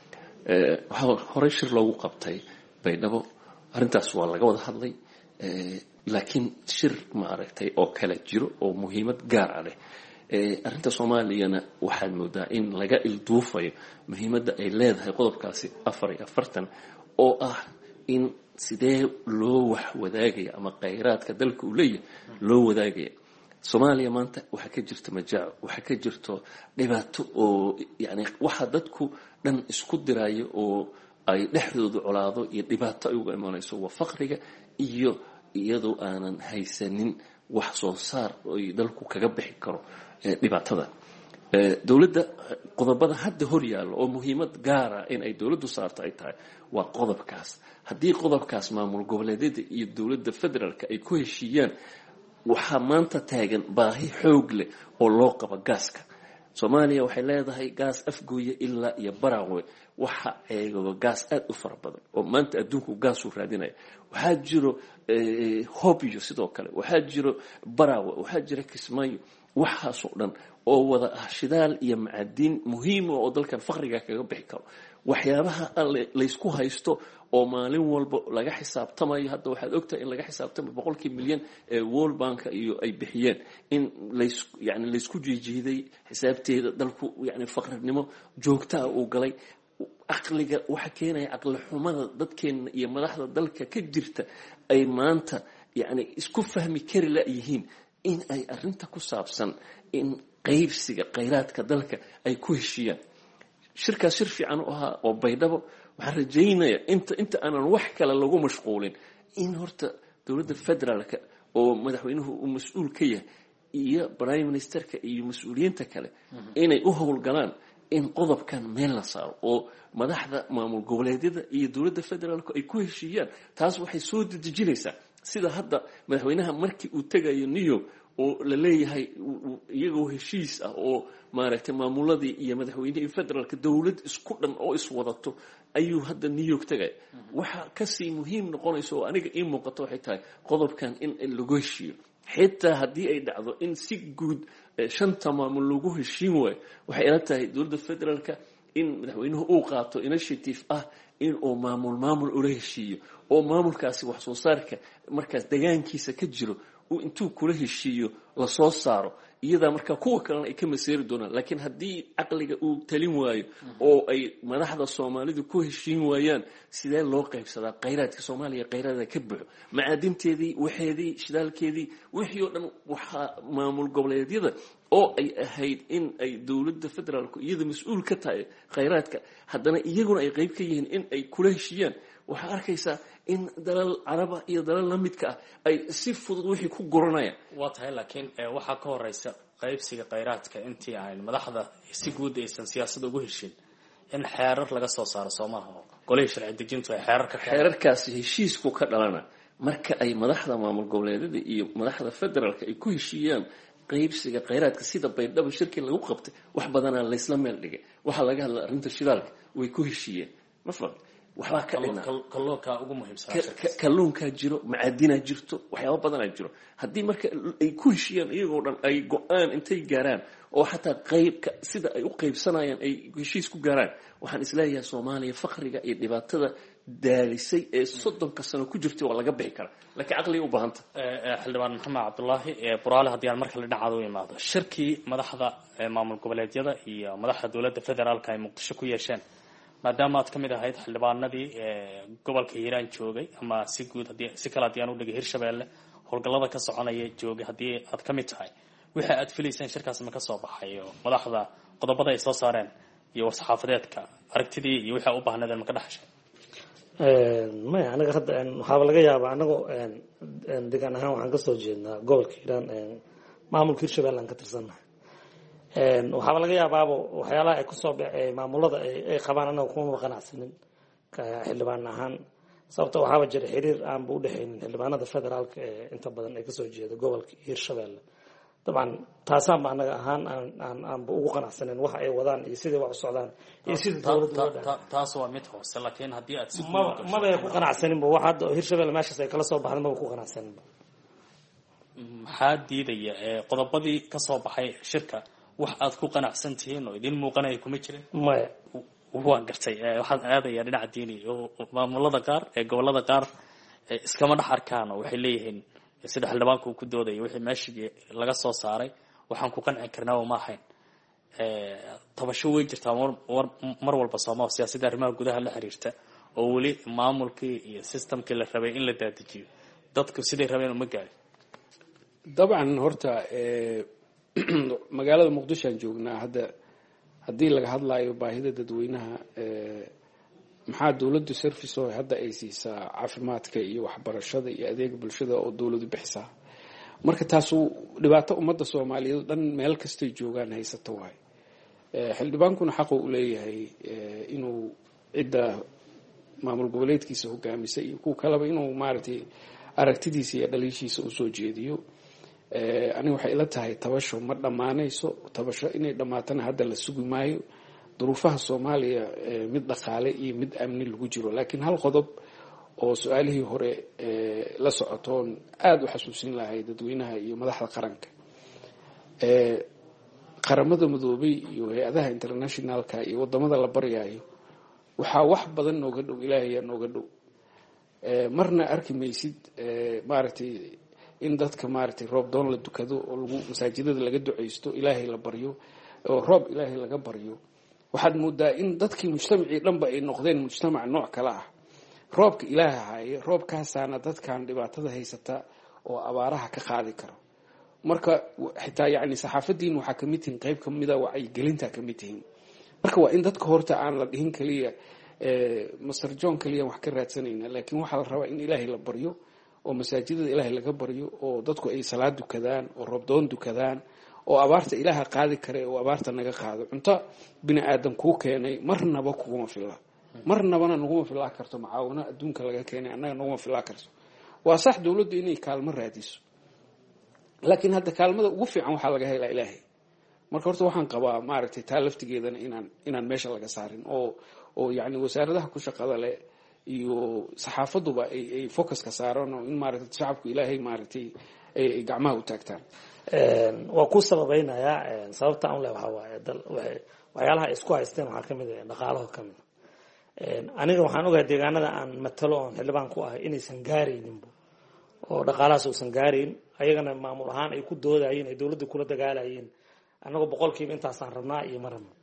waxaa horey shir loogu qabtay baydhabo, arrintaas waa laga wada hadlay, laakiin shir maaragtay oo kala jiro oo muhiimad gaara leh. arrinta soomaaliyana waxaad moodaa in laga ilduufayo muhiimadda ay leedahay qodobkaasi afar iyo afartan oo ah in sidee loo wax wadaagaya ama khayraadka dalka uu leeyahay loo wadaagaya. soomaaliya maanta waxaa ka jirta majaaco, waxaa ka jirto dhibaato oo yani waxa dadku dhan isku diraayo oo ay dhexdooda colaado iyo dhibaato ay uga imanayso waa faqriga iyo iyadoo aanan haysanin wax soo saar ay dalku kaga bixi karo dhibaatada. dowladda qodobada hadda hor yaallo oo muhiimad gaara in ay dowladdu saarto ay tahay waa qodobkaas. haddii qodobkaas maamul goboleedyada iyo dowladda federaalka ay ku heshiiyaan, waxaa maanta taagan baahi xoog leh oo loo qabo gaaska. soomaaliya waxay leedahay gaas afgooya ilaa iyo baraawe, waxa eego gaas aad u fara badan oo maanta adduunku gaasuu raadinaya. waxaa jiro hobyo sidoo kale, waxaa jiro baraawe, waxaa jira kismaayo, waxaasoo dhan oo wada ah shidaal iyo macadiin muhiima oo dalkan faqriga kaga bixi karo. waxyaabaha laysku haysto oo maalin walba laga xisaabtamayo, hadda waxaad ogtahay in laga xisaabtamayo boqolkii milyan ee world banka iyo ay bixiyeen in lays yani laysku jiijiiday xisaabteeda dalku yani faqrinimo joogtaa uu galay. caqliga waxa keenaya caqli xumada dadkeena iyo madaxda dalka ka jirta ay maanta yani isku fahmi kari la yihiin in ay arrinta ku saabsan in qaybsiga khayraadka dalka ay ku heshiiyaan. shirkaas shir fiican u ahaa oo baydhabo. waxaan rajaynayaa inta inta aanan wax kale lagu mashquulin in horta dowladda federaalka oo madaxweynuhu uu mas-uul ka yahay iyo prime ministerka iyo mas-uuliyiinta kale inay u howlgalaan in qodobkan meel la saaro oo madaxda maamul goboleedyada iyo dowladda federaalku ay ku heshiiyaan. taas waxay soo dedejinaysaa sida hadda madaxweynaha markii uu tegayo new york oo la leeyahay iyagoo heshiis ah oo maaragtay maamuladii iyo madaxweynihii federaalka dowlad isku dhan oo iswadato ayuu hadda new york tegaya. waxaa kasii muhiim noqonaysa oo aniga ii muuqato waxay tahay qodobkan in lagu heshiiyo, xitaa haddii ay dhacdo in si guud shanta maamul lagu heshiin waayo. waxay ila tahay dowladda federaalka in madaxweynuhu uu qaato initiative ah in uu maamul maamul ula heshiiyo oo maamulkaasi wax soo saarka markaas degaankiisa ka jiro intuu kula heshiiyo lasoo saaro, iyadaa markaa kuwa kalena ay ka maseeri doonaan. laakiin haddii caqliga uu talin waayo oo ay madaxda soomaalidu ku heshiin waayaan, sidee loo qaybsadaa khayraadka soomaaliya? khayraada ka buuxo, macaadinteedii, waxeedii, shidaalkeedii, wixii oo dhan waxaa maamul goboleedyada oo ay ahayd in ay dowladda federaalku iyada mas-uul ka tahay khayraadka, haddana iyaguna ay qayb ka yihiin in ay kula heshiiyaan. waxaa arkaysaa in dalal caraba iyo dalal la midka ah ay si fudud wixii ku guranayaan. waa tahay laakiin waxaa ka horeysa qaybsiga khayraadka intii aan madaxda si guud aysan siyaasadda ugu heshin in xeerar laga soo saaro Soomaha oo golay sharci dejintu ay xeerarka xeerarkaasi heshiisku ka dhalana marka ay madaxda maamul goboleedyada iyo madaxda federaalka ay ku heshiiyaan qaybsiga khayraadka sida baydhabo shirki lagu qabtay. wax badan la isla meel dhigay, waxa laga hadlay arrinta shidaalka way ku heshiiyeen. ma fahmi waxbaa ka dhina kalluunka ugu muhiimsan kalluunka jiro, macadina jirto, waxyaabo badan ay jiro. haddii marka ay ku heshiiyaan iyagoo dhan ay go-aan intay gaaraan oo xataa qaybka sida ay u qaybsanayaan ay heshiis ku gaaraan, waxaan isleeyahay Soomaaliya faqriga iyo dhibaatada daalisay ee soddonka sano ku jirtay waa laga bixi karaa. laakiin caqliga u baahanta. xildhibaan maxamed cabdullaahi buraale haddii aan marka la dhinacaad u imaado shirkii madaxda maamul goboleedyada iyo madaxda dowladda federaalka ay muqdisho ku yeesheen, maadaama aad ka mid ahayd xildhibaanadii gobolka hiiraan joogay ama si guud haddii si kale haddii aan u dhigay hirshabeelle howlgallada ka soconaya joogay haddii aad ka mid tahay, wixii aad filayseen shirkaas ma ka soo baxay oo madaxda qodobada ay soo saareen iyo war-saxaafadeedka aragtidii iyo wixii u baahnaydeen ma ka dhexashay? anaga hadda waxaaba laga yaabaa anagoo degaan ahaan waxaan kasoo jeednaa gobolka hiiraan maamulka hirshabelle aan ka tirsannahay waxaaba laga yaabaaba waxyaalaha ay kusoo maamulada ay qabaan anaga kuma qanacsanin xildhibaan ahaan sababta waxaaba jira xiriir aanba udhexaynin xildhibaanada federaalka ee inta badan ay kasoo jeeda gobolka hirshabelle dabcan taasaanba anaga ahaan aanba ugu qanacsanin waxa ay wadaan iyo sidai wax u socdaan iyo sidai dowladda taas waa mid hoose laakiin haddii aad si maba ku qanacsaninba wax hadda hirshabelle meeshaas ay kala soo baxda maba ku qanacsaninba maxaa diidaya qodobadii ka soo baxay shirka wax aad ku qanacsan tihiin oo idin muuqanaya kuma jirin maya waan gartay waxaan aadayaa dhinaca diini maamulada qaar ee gobolada qaar iskama dhex arkaan oo waxay leeyihiin sida xildhibaanka uu ku doodaya wixii meeshii laga soo saaray waxaan ku qanci karnaa ma ahayn tabasho way jirtaa mar walba sooma siyaasadda arrimaha gudaha la xiriirta oo weli maamulkii iyo systemkii la rabay in la daadajiyo dadku siday rabeen uma gaarin dabcan horta magaalada muqdisho aan joognaa hadda haddii laga hadlayo baahida dadweynaha maxaa dowladdu service oo hadda ay siisaa caafimaadka iyo waxbarashada iyo adeega bulshada oo dowladu bixisaa marka taasu dhibaato ummadda soomaaliyeed dhan meel kastay joogaan haysato waay xildhibaankuna xaqu u leeyahay inuu cidda maamul goboleedkiisa hogaamisa iyo kuwa kaleba inuu maaragtay aragtidiisa iyo dhaliishiisa usoo jeediyo aniga waxay ila tahay tabasho ma dhammaanayso tabasho inay dhammaatana hadda la sugi maayo duruufaha soomaaliya mid dhaqaale iyo mid amni lagu jiro laakiin hal qodob oo su-aalihii hore la socotoon aada u xasuusin lahay dadweynaha iyo madaxda qaranka qaramada midoobay iyo hay-adaha internationalka iyo wadamada la baryayo waxaa wax badan nooga dhow ilaahayaa nooga dhow marna arki maysid maaragtay in dadka maaragtay roob doon la dukado oo lagu masaajidada laga ducaysto ilaahay la baryo oo roob ilaahay laga baryo waxaad moodaa in dadkii mujtamacii dhanba ay noqdeen mujtamac nooc kale ah roobka ilaaha haaye roobkaasaana dadkan dhibaatada haysata oo abaaraha ka qaadi karo marka xitaa yacni saxaafadiin waxaa kamid tihiin qayb kamida wacyigelinta kamid tihiin marka waa in dadka horta aan la dhihin keliya master john keliya wax ka raadsanayna laakiin waxaa la rabaa in ilaahay la baryo oo masaajidada ilaahay laga baryo oo dadku ay salaad dukadaan oo roobdoon dukadaan oo abaarta ilaaha qaadi kare oo abaarta naga qaado cunto bini aadan kuu keenay marnaba kuguma filla marnabana naguma filaa karto macaawino adduunka laga keenay annaga naguma filaa karto waa sax dowladdu inay kaalmo raadiso laakiin hadda kaalmada ugu fiican waxaa laga helaa ilaahay marka horta waxaan qabaa maaragtay taa laftigeedana inaan inaan meesha laga saarin oo oo yacni wasaaradaha ku shaqada leh iyo saxaafaduba ay ay focuska saaraan oo in maaragtay shacabku ilaahay maaragtay ay gacmaha u taagtaan waa ku sababaynayaa sababta aan leeyahay waxa waaye dal waxyaalaha isku haysteen waxaa kamid ah dhaqaalaha kamid aniga waxaan ogahay deegaanada aan matalo oon xildhibaan ku ahay inaysan gaarayninba oo dhaqaalahaas uusan gaarayn ayagana maamul ahaan ay ku doodayeen ay dowladda kula dagaalayeen annagoo boqolkiiba intaasaan rabnaa iyo ma rabno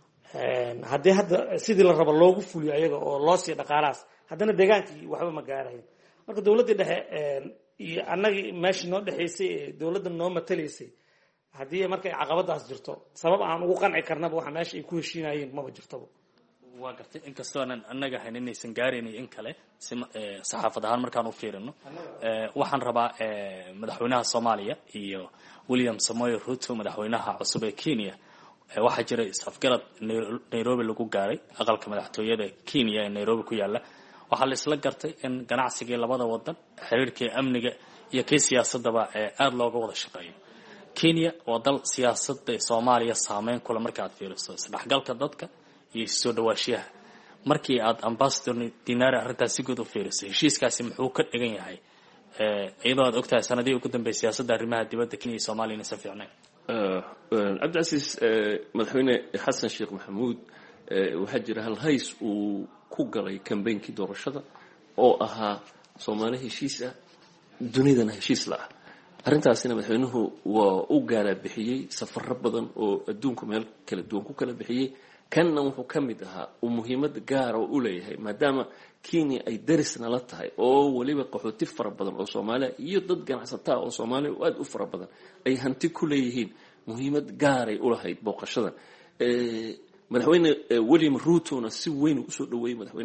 haddii hadda sidii la rabo loogu fuliyo ayaga oo loo siiyo dhaqaalahaas haddana deegaankii waxba ma gaarayn marka dowladdii dhexe iyo annagii meeshii noo dhexaysay ee dowladda noo matalaysay haddii markay caqabadaas jirto sabab aan ugu qanci karnaba waxa meesha ay ku heshiinayeen maba jirtaba waa gartay inkastoo aanan annaga hayn inaysan gaaraynay in kale si saxaafad ahaan markaan u fiirino waxaan rabaa madaxweynaha soomaaliya iyo william samoei ruto madaxweynaha cusub ee kenya waxaa jira is-afgarad nairobi lagu gaaray aqalka madaxtooyada kenya ee nairobi ku yaala waxaa la isla gartay in ganacsigii labada wadan xiriirkii amniga iyo kii siyaasadaba aada looga wada shaqeeyo kenya waa dal siyaasadda soomaaliya saameyn kule markaaad fiiriso isdhexgalka dadka iyo soo dhawaashiyaha markii aad ambassador dinari arrintaas si guud u fiiriso heshiiskaasi muxuu ka dhigan yahay iyadoo aad ogtahay sanadihii ugu dambeeyay siyaasadda arrimaha dibadda kenya iyo soomaaliya inaysan fiicnayn cabdicasiis madaxweyne xasan sheekh maxamuud waxaa jira hal hays uu ku galay kambeynkii doorashada oo ahaa soomaali heshiis ah dunidana heshiis la ah arrintaasina madaxweynuhu waa u gaala bixiyey safaro badan oo adduunku meel kala duwan ku kala bixiyey kanna wuxuu ka mid ahaa uu muhiimad gaara u leeyahay maadaama kenya ay darisna la tahay oo weliba qaxooti fara badan oo soomaaliya iyo dad ganacsataa oo soomaaliya aada u fara badan ay hanti ku leeyihiin muhiimad gaaray ulahayd booqashadan madaxweyne william rutona si weyn usoo dhaweeyey madaxweynaha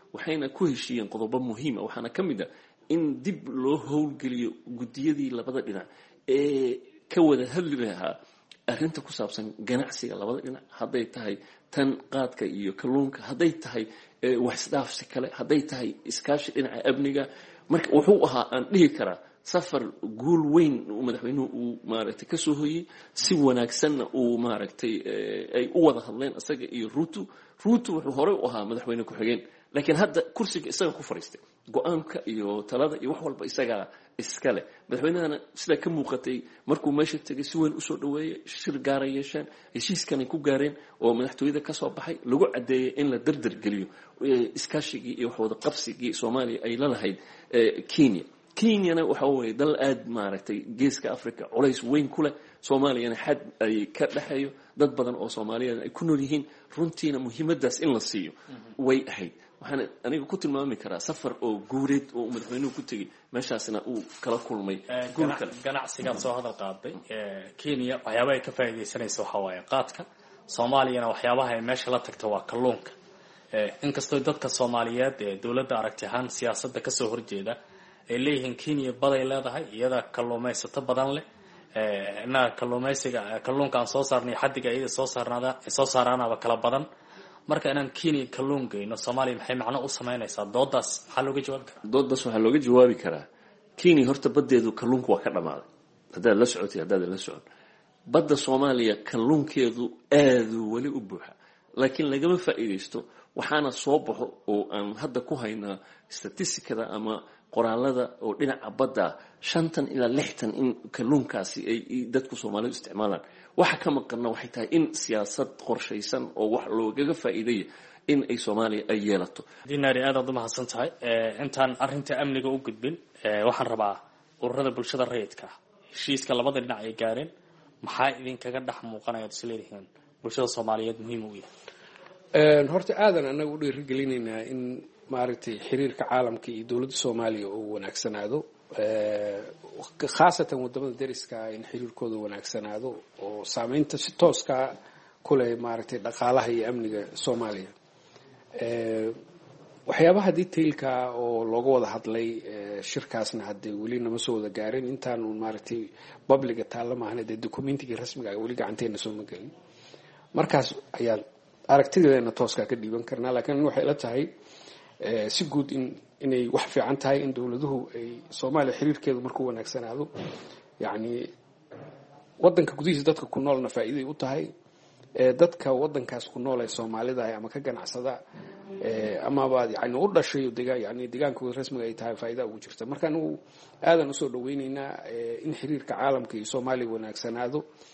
waxayna ku heshiiyeen qodobo muhiima waxaana ka mid a in dib loo howlgeliyo guddiyadii labada dhinac ee ka wada hadli lahaa arrinta ku saabsan ganacsiga labada dhinac hadday tahay tan qaadka iyo kalluunka hadday tahay wax isdhaafsi kale hadday tahay iskaashi dhinaca amniga marka wuxuu ahaa aan dhihi karaa safar guul weyn uu madaxweynuhu uu maaragtay ka soo hoyey si wanaagsanna uu maaragtay ay u wada hadleen isaga iyo ruutu ruutu wuxuu horey u ahaa madaxweyne ku-xigeen laakiin hadda kursiga isaga ku fadhiistay go-aanka iyo talada iyo wax walba isagaa iskale madaxweynahana sidaa ka muuqatay markuu meesha tegay si weyn usoo dhaweeyey shir gaara yeesheen heshiiskanay ku gaareen oo madaxtooyada ka soo baxay lagu caddeeyey in la dardar geliyo iskaashigii iyo waxwada qabsigii soomaaliya ay lalahayd kenya kenyana waxa weeye dal aad maaragtay geeska africa culays weyn ku leh soomaaliyana xad ay ka dhexeeyo dad badan oo soomaaliyeed ay ku nool yihiin runtiina muhiimadaas in la siiyo way ahayd waxaan aniga ku tilmaami karaa safar oo guureed oo madaxweynuhu ku tegey meeshaasna uu kala kulmay ganacsigaad soo hadal qaaday kenya waxyaabaha ay ka faa'iidaysanaysa waxaa waaye qaadka soomaaliyana waxyaabaha ay meesha la tagta waa kalluunka inkastoo dadka soomaaliyeed ee dowladda aragti ahaan siyaasadda kasoo horjeeda ay leeyihiin kenya baday leedahay iyada kalluumaysato badan leh innaga kalluumaysiga kalluunka aan soo saarnay xaddiga iyada soo saarnaada soo saaraanaba kala badan marka inaan kenya kalluun geyno soomaaliya maxay macno u samaynaysaa doodaas maxaa looga jawaabi karaa doodaas waxaa looga jawaabi karaa kenya horta baddeedu kalluunku waa ka dhammaaday haddaad la socotay haddaad la socon badda soomaaliya kalluunkeedu aaduu weli u buuxa laakiin lagama faa'iidaysto waxaana soo baxo oo aan hadda ku haynaa statistikada ama qoraalada oo dhinaca badda shantan ilaa lixtan in kalluunkaasi ay dadku soomaalidu isticmaalaan waxa ka maqanna waxay tahay in siyaasad qorshaysan oo wax loogaga faa'iidaya in ay soomaaliya ay yeelato dinaari aad aad u mahadsan tahay intaan arrinta amniga u gudbin waxaan rabaa ururada bulshada rayidka heshiiska labada dhinac ay gaareen maxaa idinkaga dhex muuqanaya ad isleedihiin bulshada soomaaliyeed muhiim u yahay horta aadan annaga u dhiirigelinaynaa in maaragtay xiriirka caalamka iyo dowladda soomaaliya uu wanaagsanaado khaasatan wadamada deriska in xiriirkooda wanaagsanaado oo saameynta si tooska ku leh maaragtay dhaqaalaha iyo amniga soomaaliya waxyaabaha detailka oo looga wada hadlay shirkaasna haddee weli nama soo wada gaarin intaanu maaragtay babliga taalla maahna dee documentigii rasmiga weli gacanteena soo ma gelin markaas ayaan aragtideena tooskaa ka dhiiban karnaa laakiin waxay la tahay si guud in inay wax fiican tahay in dowladuhu ay soomaaliya xiriirkeedu markuu wanaagsanaado yacni waddanka gudihiisa dadka ku noolna faa'iiday u tahay dadka waddankaas ku nool ee soomaalida ama ka ganacsada amaba yani u dhashay yani deegaankooda rasmiga ay tahay faa'iida ugu jirta marka anigu aadan usoo dhaweynaynaa in xiriirka caalamka iyo soomaaliya wanaagsanaado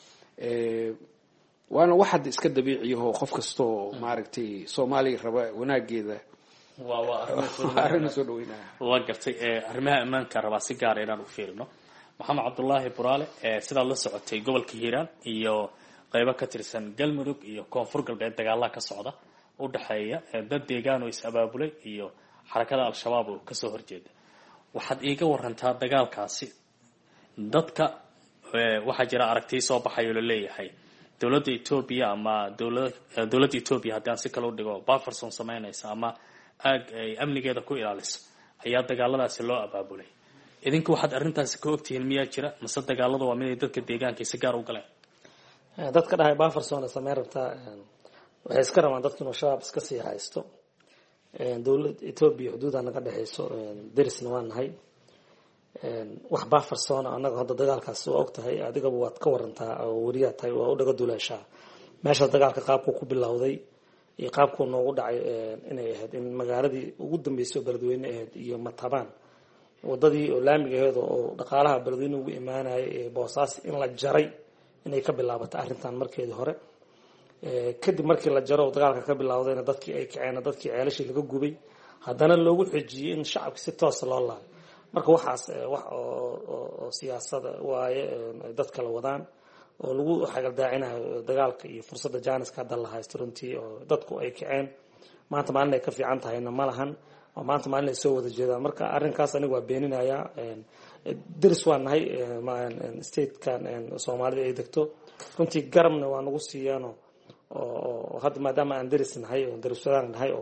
waana wax hadda iska dabiiciyaho qof kastoo maaragtay soomaaliya raba wanaageeda waa soo dhaweynaya waa gartay arrimaha ammaanka rabaa si gaara inaan u fiirino maxamed cabdullaahi buraale sidaad la socotay gobolka hiiraan iyo qaybo ka tirsan galmudug iyo koonfur galbeed dagaalaha ka socda u dhexeeya dad deegaan oo is-abaabulay iyo xarakada al-shabaab oo kasoo horjeeda waxaad iiga warantaa dagaalkaasi dadka waxaa jira aragtii soo baxay oo la leeyahay dowladda etoobiya ama dowlad dowladda etoobiya haddii aan si kale u dhigo bufferson samaynaysa ama aag ay amnigeeda ku ilaaliso ayaa dagaaladaasi loo abaabulay idinku waxaad arrintaasi ka ogtihiin miyaa jira mase dagaalada waa mid ay dadka deegaanka si gaar u galeen dadka dhahay bufferson sameyn rabtaa waxay iska rabaan dadka inuu shabaab iska sii haysto dowlad etoobiya xuduuda naga dhexayso derisna waa nahay wax bufferson annaga hadda dagaalkaas waa og tahay adigaba waad ka warantaa oo weriyaa tahay waa u dhaga duleeshaa meeshaas dagaalka qaabku ku bilowday iyo qaabku noogu dhacay inay ahayd in magaaladii ugu dambeysay oo beledweyne ahayd iyo matabaan wadadii oo laamiga ahayd oo dhaqaalaha beledweyne ugu imaanayay ee boosaas in la jaray inay ka bilaabatay arrintan markeedii hore kadib markii la jaro dagaalka ka bilowdayna dadkii ay kaceen dadkii ceelashii laga gubay haddana loogu xijiyey in shacabka si toos loo laabay marka waxaas wax oo siyaasada waaye dad kala wadaan oo lagu xagaldaacinayo dagaalka iyo fursadda jaaniska hadda la haysto runtii oo dadku ay kaceen maanta maalin ay ka fiican tahayna ma lahan oo maanta maalin ay soo wada jeedaan marka arrinkaas aniga waa beeninayaa deris waa nahay statekan soomaalida ay degto runtii garabna waa nagu siiyaano oo hadda maadaama aan deris nahay oo deriswadaan nahay oo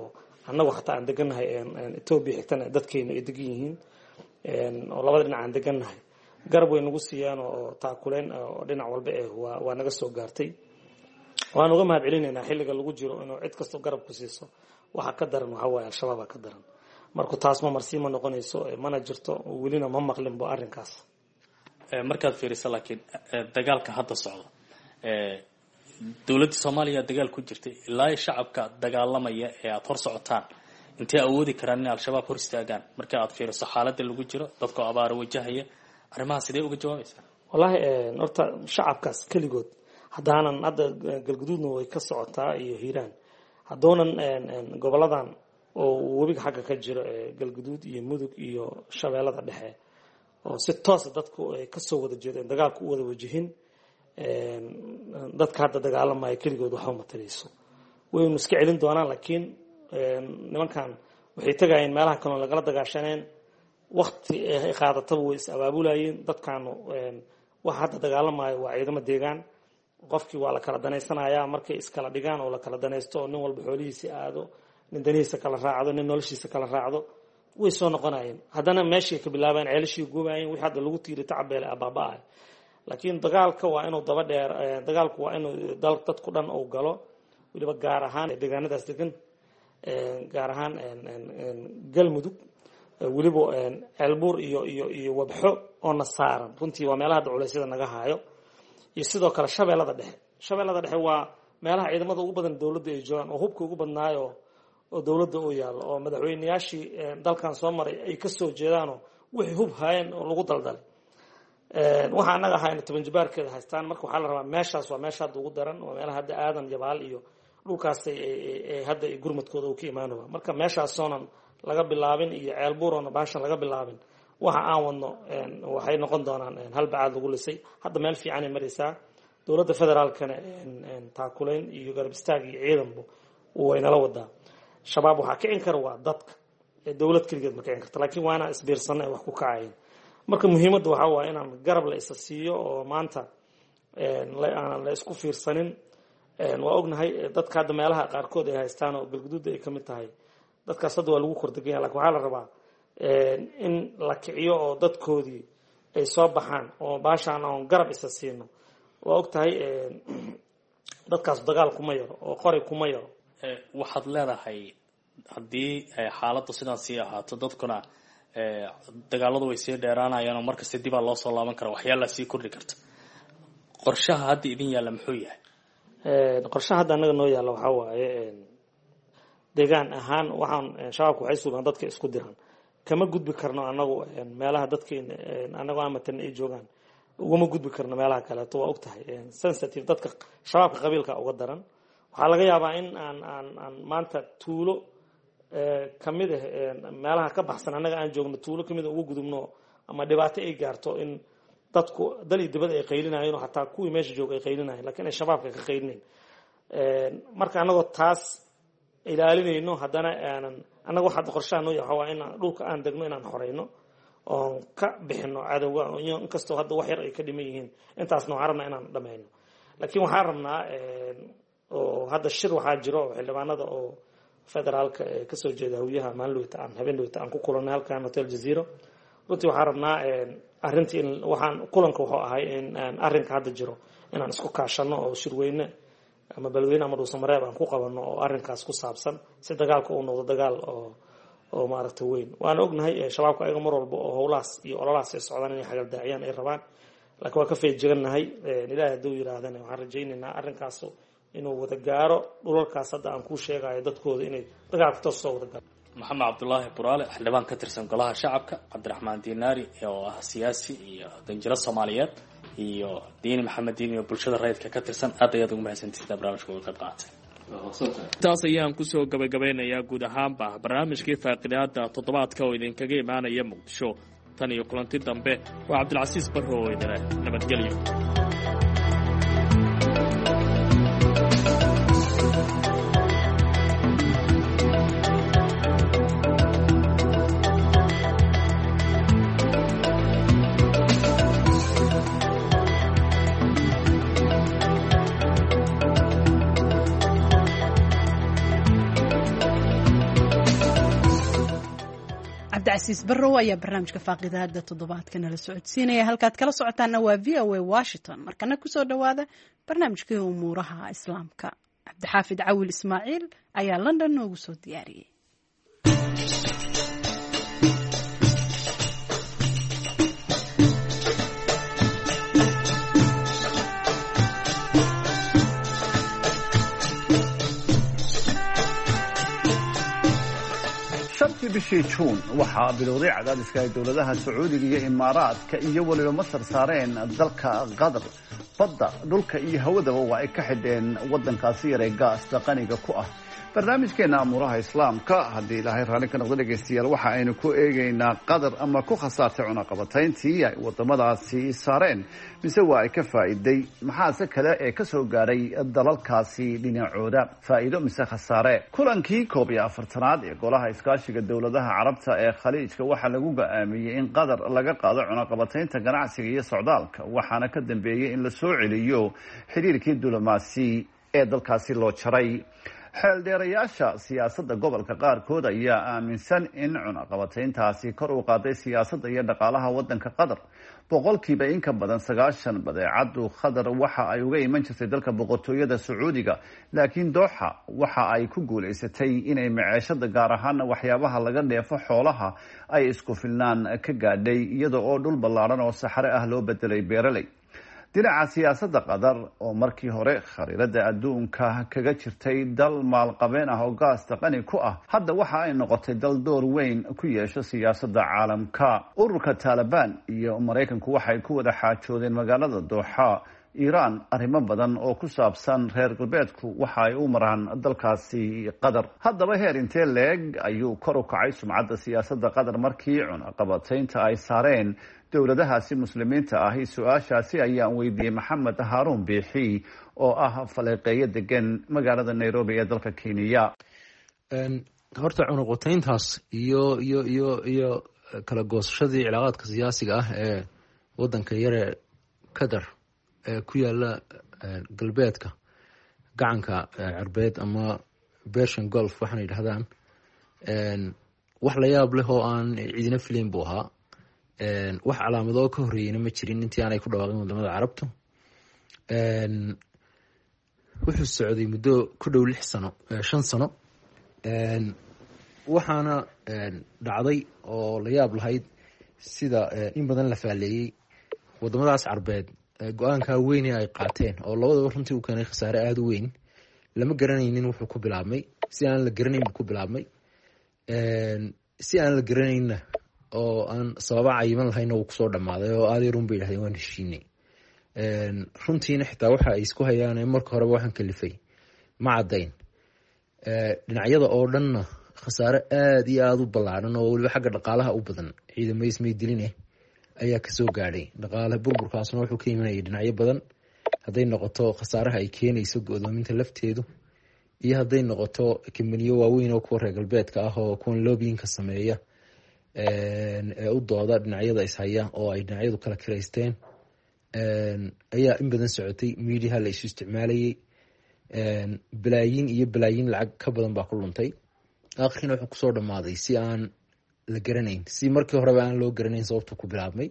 annagu xataa aan degannahay etoobiya xigtana dadkeena ay degan yihiin oo labada dhinac aan degannahay garab way nagu siiyaan oo taakuleen oo dhinac walba eh waa waa naga soo gaartay waan uga mahad celinaynaa xilliga lagu jiro inuu cid kastoo garab ku siiso waxa ka daran waxa waaye al-shabaab ka daran marka taas ma marsiima noqonayso mana jirto welina ma maqlin bo arrinkaas markaad fiiriso laakiin dagaalka hadda socda dowladda Soomaaliya dagaal ku jirtay ilaa shacabka dagaalamaya ee aad hor socotaan intee awoodi karaan in al-shabaab hor istaagaan marka aad fiiriso xaaladda lagu jiro dadka abaar wajahaya arrimaha sidee uga jawaabaysaa wallahi horta shacabkaas kaligood hadaanan hadda galguduudna way ka socotaa iyo hiiraan hadoonan goboladan oo webiga xagga ka jiro galguduud iyo mudug iyo shabeellada dhexe oo si toos dadku ay ka soo wada jeedeen dagaalku u wada wajihin dadka hadda dagaalamaya kaligood waxa ma tarayso way iska celin doonaan laakiin nimankan waxay tagayeen meelaha kale lagala dagaashaneen waqti ay qaadato way is abaabulayeen dadkan waxa hadda dagaalamaya waa ciidamo deegaan qofkii waa la kala daneysanayaa markay iskala dhigaan oo la kala daneysto oo nin walba xoolihiisa aado nin danihiisa kala raacdo nin noloshiisa kala raacdo way soo noqonayeen haddana meeshii ka bilaabeen ceelashii goobayeen wixii hadda lagu tiiray tacbeele abaabaa laakiin dagaalka waa inuu daba dheer dagaalku waa inuu dal dadku dhan uu galo waliba gaar ahaan deegaanadaas degan gaar ahaan galmudug waliba ceelbuur iyo iyo iyo wabxo oo nasaaran runtii waa meelaha culaysyada naga haayo iyo sidoo kale shabeellada dhexe shabeellada dhexe waa meelaha ciidamada ugu badan dawladda ay joogaan oo hubka ugu badnaayo oo dawladda u yaalo oo madaxweynayaashii dalkan soo maray ay ka soo jeedaanoo wixii hub haayeen oo lagu daldalay waxa anaga ahayna toban jibaarkeeda haystaan marka waxaa la rabaa meeshaas waa meesha hadda ugu daran waa meelaha hadda aadan jabaal iyo dhulkaas ay hadda ay gurmadkooda uu ka imaanaya marka meeshaasoonan laga bilaabin iyo ceelbuuroona baashan laga bilaabin waxa aan wadno waxay noqon doonaan hal bacaad lagu lisay hadda meel fiican ay maraysaa dowladda federaalkana taakuleyn iyo garab istaag iyo ciidanba way nala wadaa shabaab waxa kicin kara waa dadka dowlad kaligeed ma kicin karta laakiin waa inaan isbiirsanay wax ku kacayn marka muhiimadda waxa waa inaan garab la isa siiyo oo maanta aan la isku fiirsanin waa ognahay dadka hadda meelaha qaarkood ay haystaan oo galguduud ay kamid tahay dadkaas hadda waa lagu kordhigaya laakiin waxaa la rabaa in la kiciyo oo dadkoodii ay soo baxaan oo baashaan aan garab isa siino waa ogtahay dadkaas dagaal kuma yaro oo qoray kuma yaro waxaad leedahay haddii xaaladdu sidan sii ahaato dadkuna dagaaladu way sii dheeraanayaan oo markasta dib aa loo soo laaban kara waxyaala sii kordhi karta qorshaha hadda idin yaalla muxuu yahay qorshaha hadda anaga noo yaalla waxaa waaye deegaan ahaan waxaan shabaabku waxay suulaan dadka isku diraan kama gudbi karno anagu meelaha dadkeena anagu amatan ay joogaan ugama gudbi karno meelaha kaleeto waa ogtahay sensitive dadka shabaabka qabiilka uga daran waxaa laga yaabaa in aan aan aan maanta tuulo kamid ah meelaha ka baxsan anaga aan joogno tuulo kamid ugu gudubno ama dhibaato ay gaarto in dadku dali dibada ay qaylinayeen hataa kuwii meesha joogay ay qaylinayeen laakiin ay shabaabka ka qaylinayn marka anagoo taas ilaalinayno haddana aanan anaga waxaad qorshaha noo yahay waa in dhulka aan degno inaan xoreyno oon ka bixino cadowga inkastoo hadda wax yar ay ka dhiman yihiin intaasna waxaan rabnaa inaan dhammayno laakiin waxaan rabnaa oo hadda shir waxaa jiro xildhibaanada oo federaalka ee kasoo jeeda hawyaha maalin dhaweyta aan habeen dhaweyta aan ku kulanay halkan hotel jazeera runtii waxaan rabnaa arrintii in waxaan kulanka wuxuu ahay in arrinka hadda jiro inaan isku kaashano oo shirweyne ama balweyne ama dhuusamareeb aan ku qabano oo arrinkaas ku saabsan si dagaalka uu noqdo dagaal oo oo maaragtay weyn waan ognahay shabaabka ayaga mar walba oo howlahaas iyo ololahaas ay socdaan inay xagal daaciyaan ay rabaan laakiin waa ka feejiganahay ilaahay hadduu yidhaahdana waxaan rajaynaynaa arrinkaas inuu wada gaaro dhulalkaas hadda aan ku sheegayo dadkooda inay dagaalka toos soo wada gaaro maxamed cabdulaahi buraale xildhibaan ka tirsan golaha shacabka cabdiraxmaan diinaari oo ah siyaasi iyo danjiro soomaaliyeed iyo diini maxamed diini oo bulshada rayidka ka tirsan aad ayaad ugu mahadsantihiin barnaamijka uga qayb qaatay taas ayaan kusoo gabagabeynayaa guud ahaanba barnaamijkii faaqidaada toddobaadka oo idinkaga imaanaya muqdisho tan iyo kulanti dambe waa cabdilcasiis barro oo idin leh nabadgelyo cabdicasiis barrow ayaa barnaamijka faaqidaada toddobaadka nala socodsiinaya. halkaad kala socotaana waa v o a washington. markana kusoo dhowaada barnaamijkii umuuraha islaamka. cabdixaafid cawil ismaaciil ayaa london noogu soo diyaariyey. bishii juun waxaa bilowday cadaadiska ay dowladaha sacuudiga iyo imaaraadka iyo weliba masar saareen dalka qatar. badda dhulka iyo hawadaba waa ay ka xidheen waddankaasi yaree gaasta qaniga ku ah. barnaamijkeena amuuraha islaamka haddii ilaahay raalli ka noqdo dhegaystayaal waxa aynu ku eegaynaa qatar ama ku khasaartay cunaqabatayntii ay wadamadaasi saareen mise waa ay ka faa'iiday. maxaase kale ee ka soo gaadhay dalalkaasi dhinacooda, faa'iido mise khasaare? kulankii koob iyo afartanaad ee golaha iskaashiga dowladaha carabta ee khaliijka waxaa lagu go'aamiyey in qatar laga qaado cunaqabataynta ganacsiga iyo socdaalka, waxaana ka dambeeyey in la soo celiyo xiriirkii diblomaasi ee dalkaasi loo jaray. xeeldheerayaasha siyaasadda gobolka qaarkood ayaa aaminsan in cunaqabatayntaasi kor u qaaday siyaasadda iyo dhaqaalaha waddanka qatar. boqolkiiba in ka badan sagaashan badeecadu qatar waxa ay uga iman jirtay dalka boqortooyada sacuudiga, laakiin dooxa waxa ay ku guulaysatay inay maceeshada gaar ahaana waxyaabaha laga dheefo xoolaha ay isku filnaan ka gaadhay, iyada oo dhul ballaaran oo saxare ah loo bedelay beeraley. dhinaca siyaasadda qatar oo markii hore khariirada adduunka kaga jirtay dal maalqabeen ah oo gaasta qani ku ah, hadda waxa ay noqotay dal door weyn ku yeesho siyaasadda caalamka. ururka taalibaan iyo maraykanku waxay ku wada xaajoodeen magaalada dooxa iiraan arrimo badan oo ku saabsan reer galbeedku waxa ay u maraan dalkaasi qatar. haddaba heer intee leeg ayuu kor u kacay sumcadda siyaasadda qatar markii cunaqabataynta ay saareen dowladahaasi muslimiinta ahi? su-aashaasi ayaan weydiiyey maxamed haaruun biixi oo ah faleeqeeyo degan magaalada nairobi ee dalka kenya. horta cunaqabatayntaas iyo iyo iyo iyo kala goosashadii cilaaqaadka siyaasiga ah ee wadanka yare qatar ee ku yaala galbeedka gacanka carbeed ama Persian Gulf waxaana yidhahdaan, wax la yaab leh oo aan cidina filayn buu ahaa. wax calaamadoo ka horreeyeyna ma jirin intii aanay ku dhawaaqin wadamada carabta. wuxuu socday muddo ku dhow lix sano shan sano waxaana dhacday oo la yaab lahayd sida in badan la faaleeyey wadamadaas carbeed go-aankaa weyne ay qaateen oo labadaba runtii u keenay khasaare aada u weyn. lama garanaynin wuxuu ku bilaabmay, si aan la garanayn buu ku bilaabmay, si aan la garanaynna oo aan sababa cayiman lahayna uu kusoo dhammaaday oo adeerun bay yidhahdeen waan heshiinay. runtiina xitaa waxa ay isku hayaan marka horeba waxaan kalifay ma caddayn. dhinacyada oo dhanna khasaare aada iyo aada u ballaaran oo weliba xagga dhaqaalaha u badan, ciidamo ismaydiline ayaa kasoo gaadhay. dhaqaale burburkaasna wuxuu ka imanayay dhinacyo badan, hadday noqoto khasaaraha ay keenayso go-doominta lafteedu, iyo hadday noqoto kambaniyo waaweyn oo kuwa reer galbeedka ah oo kuwan loobiyinka sameeya ee u dooda dhinacyada ishaya oo ay dhinacyadu kala kiraysteen, ayaa in badan socotay. mediaha la isu isticmaalayay, balaayiin iyo balaayiin lacag ka badan baa ku luntay. akhirina wuxuu kusoo dhammaaday si aan la garanayn, si markii horeba aan loo garanayn sababtu ku bilaabmay.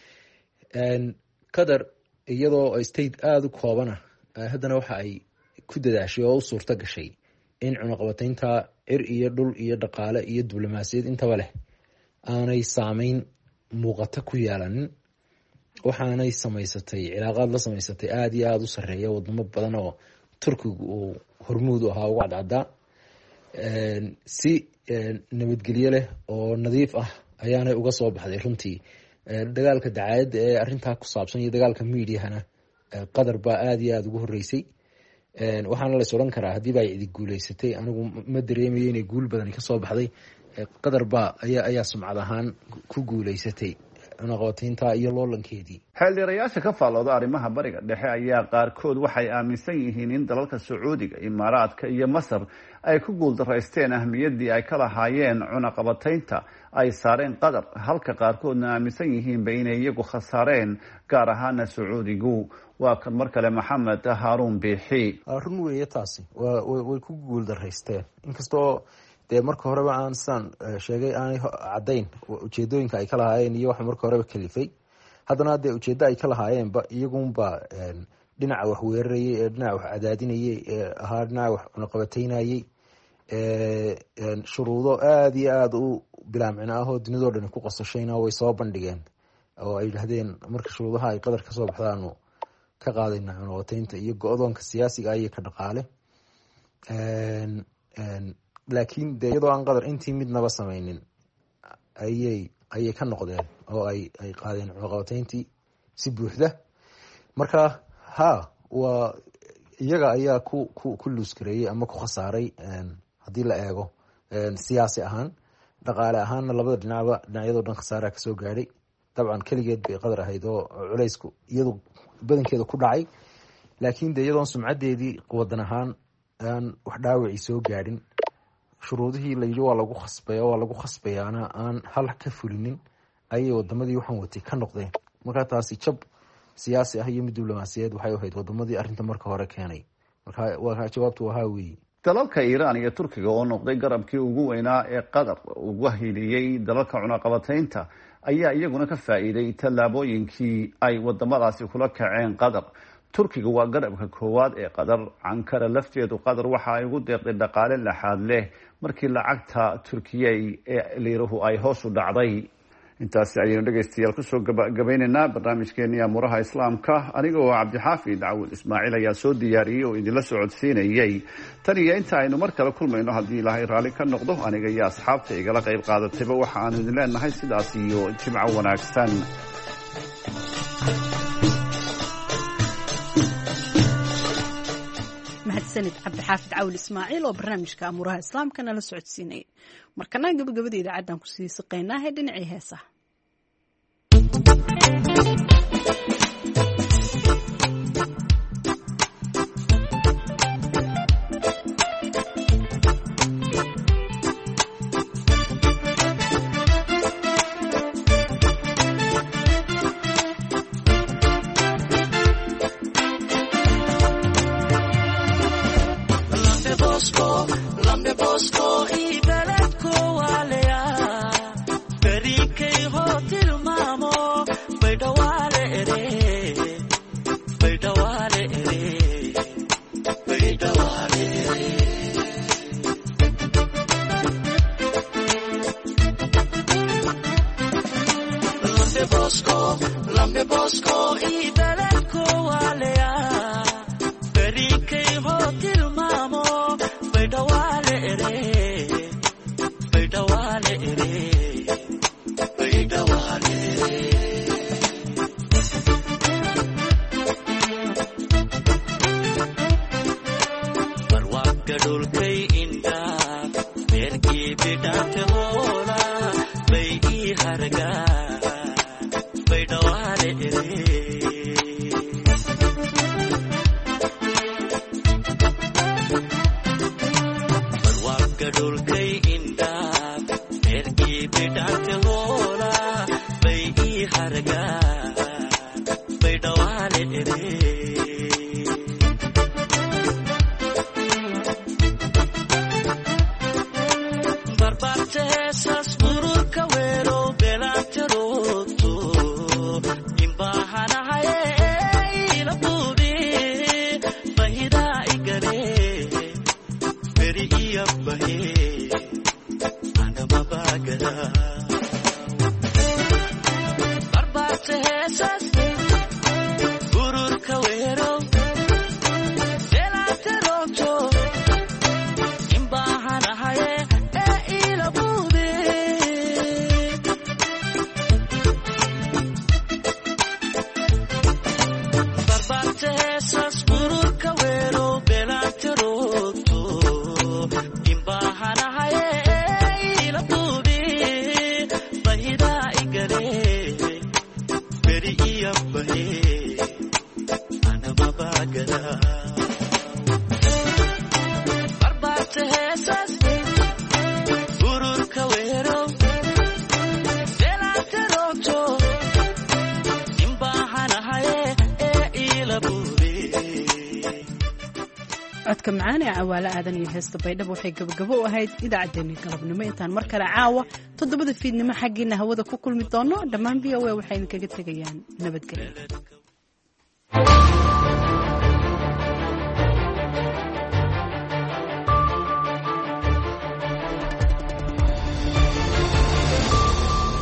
qatar iyadoo state aada u koobana haddana waxa ay ku dadaashay oo u suurto gashay in cunaqabataynta cir iyo dhul iyo dhaqaale iyo diblomaasiyad intaba leh aanay saameyn muuqata ku yeelanin. waxaanay samaysatay cilaaqaad la samaysatay aada iyo aada u sarreeya wadamo badan oo turkigu uu hormuud u ahaa uga cadcaddaa. si nabadgelyo leh oo nadiif ah ayaanay uga soo baxday. runtii dagaalka dacaayadda ee arrintaa ku saabsan iyo dagaalka mediahana qatar baa aada iyo aada ugu horreysay. waxaana la is odhan karaa haddiiba ay cidi guuleysatay, anigu ma dareemayo inay guul badani kasoo baxday. qatar baa ayaa ayaa sumcad ahaan ku guuleysatay cunaqabataynta iyo loolankeedii. xeeldheerayaasha ka faallooda arrimaha bariga dhexe ayaa qaarkood waxay aaminsan yihiin in dalalka sacuudiga, imaaraadka iyo masar ay ku guuldaraysteen ahmiyaddii ay ka lahaayeen cunaqabataynta ay saareen qatar, halka qaarkoodna aaminsan yihiinba inay iyagu khasaareen, gaar ahaana sacuudigu. waa kan mar kale maxamed haaruun biixi. run weeye taasi, way ku guuldaraysteen. inkastoo dee marka horeba aan saan sheegay aanay caddayn ujeedooyinka ay ka lahaayeen iyo waxa marka horeba kalifay. haddana dee ujeeddo ay ka lahaayeenba iyagunba dhinaca wax weerarayay ee dhinaca wax cadaadinayay ee ahaa dhinaca wax cunaqabataynayay shuruudo aada iyo aada u bilaamcina ahoo dunidoo dhani ku qasashayna way soo bandhigeen oo ay yidhahdeen marka shuruudaha ay qadar kasoo baxdaanu ka qaadayna cunaqabataynta iyo go-doonka siyaasiga iyo ka dhaqaale. laakiin dee iyadoo aan qadar intii midnaba samaynin ayay ayay ka noqdeen oo ay ay qaadeen cunaqabatayntii si buuxda. marka ha waa iyaga ayaa ku ku ku luuskareeyey ama ku khasaaray haddii la eego siyaasi ahaan. dhaqaale ahaanna labada dhinacba dhinacyadoo dhan khasaaraa kasoo gaadhay. dabcan keligeed bay qadar ahayd oo culaysku iyadu badankeeda ku dhacay, laakiin dee iyadoon sumcadeedii wadan ahaan aan wax dhaawacii soo gaadhin, shuruudihii la yidhi waa lagu khasbaya waa lagu khasbayaana aan hal ka fulinin ayay wadamadii waxaan watay ka noqdeen. markaa taasi jab siyaasi ah iyo mid diblomaasiyeed waxay ahayd wadamadii arrinta marka hore keenay. marka waa jawaabtu wahaa weeye. dalalka iiraan iyo turkiga oo noqday garabkii ugu weynaa ee qatar uga hiliyey dalalka cunaqabataynta ayaa iyaguna ka faa'iiday tallaabooyinkii ay wadamadaasi kula kaceen qatar. turkiga waa garabka koowaad ee qatar. cankara lafteedu qatar waxa ay ugu deeqday dhaqaale laxaad leh markii lacagta turkiyey ee liiruhu ay hoos u dhacday. intaasi ayaynu dhegaystayaal kusoo gabagabaynaynaa barnaamijkeenii amuuraha islaamka. aniga oo cabdixaafid cawil ismaaciil ayaa soo diyaariyey oo idinla socodsiinayey. tan iyo inta aynu mar kale kulmayno haddii ilaahay raalli ka noqdo, aniga iyo asxaabta igala qayb qaadatayba waxa aanu idin leenahay sidaas iyo jimco wanaagsan. mahadsanid cabdixaafid cawil ismaaciil oo barnaamijka amuuraha islaamka nala socodsiinayay. markana gabagabada idaacaddan kusii siqaynaahe dhinacii heesaha. codka macaan ee cawaale aadan iyo heesta baydhabo waxay gabagabo u ahayd idaacaddeenii galabnimo intaan mar kale caawa toddobada fiidnimo xaggiina hawada ku kulmi doono dhammaan v o a waxay idinkaga tegayaan nabadgelyo.